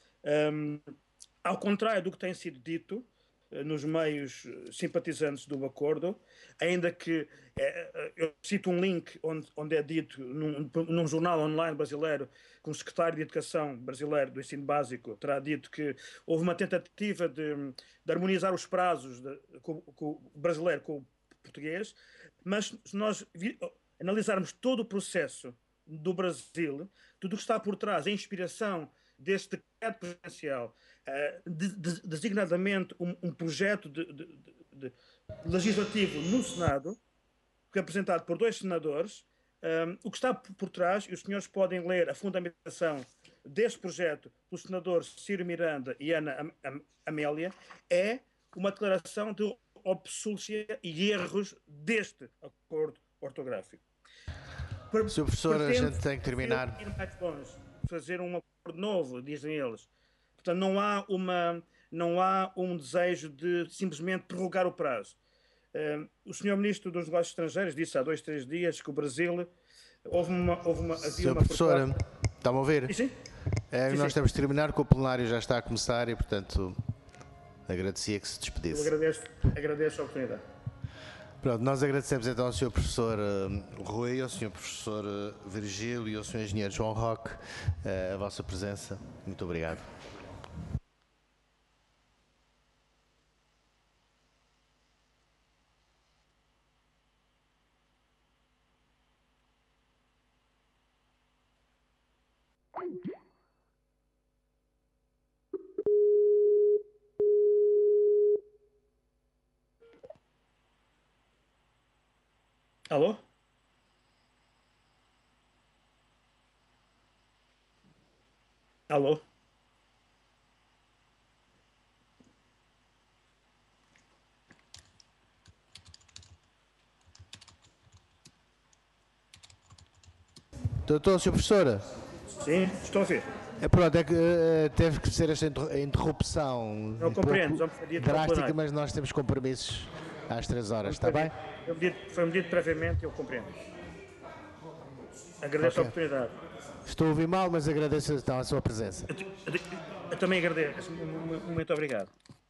Speaker 8: Ao contrário do que tem sido dito nos meios simpatizantes do acordo, ainda que eu cito um link onde é dito num jornal online brasileiro que o secretário de Educação brasileiro do ensino básico terá dito que houve uma tentativa de harmonizar os prazos com o brasileiro com o português, mas se nós analisarmos todo o processo do Brasil, tudo o que está por trás, a inspiração deste decreto presidencial, designadamente um projeto de legislativo no Senado, que é apresentado por 2 senadores, o que está por trás, e os senhores podem ler a fundamentação deste projeto pelos senadores Ciro Miranda e Ana Amélia, é uma declaração de obsolescência e erros deste acordo ortográfico.
Speaker 1: Sr. Professor, a gente tem que terminar.
Speaker 8: Fazer um acordo novo, dizem eles. Portanto, não há um desejo de simplesmente prorrogar o prazo. O Sr. Ministro dos Negócios Estrangeiros disse há 2, 3 dias que o Brasil
Speaker 1: Sr. Professor, está-me a ouvir?
Speaker 8: Sim.
Speaker 1: Nós temos de terminar, que o plenário já está a começar e, portanto, agradecia que se despedisse.
Speaker 8: Eu agradeço a oportunidade.
Speaker 1: Pronto, nós agradecemos então ao Sr. Professor Rui, ao Sr. Professor Virgílio e ao Sr. Engenheiro João Roque a vossa presença. Muito obrigado.
Speaker 8: Alô? Alô?
Speaker 1: Doutor, Sr. Professor?
Speaker 8: Sim, estou a ver.
Speaker 1: Pronto, é que teve que ser esta interrupção
Speaker 8: Eu compreendo,
Speaker 1: drástica, mas nós temos compromissos às 3 horas, está bem?
Speaker 8: Foi-me dito previamente, eu compreendo. Agradeço a oportunidade.
Speaker 1: Estou a ouvir mal, mas agradeço então a sua presença.
Speaker 8: Eu também agradeço. Muito obrigado.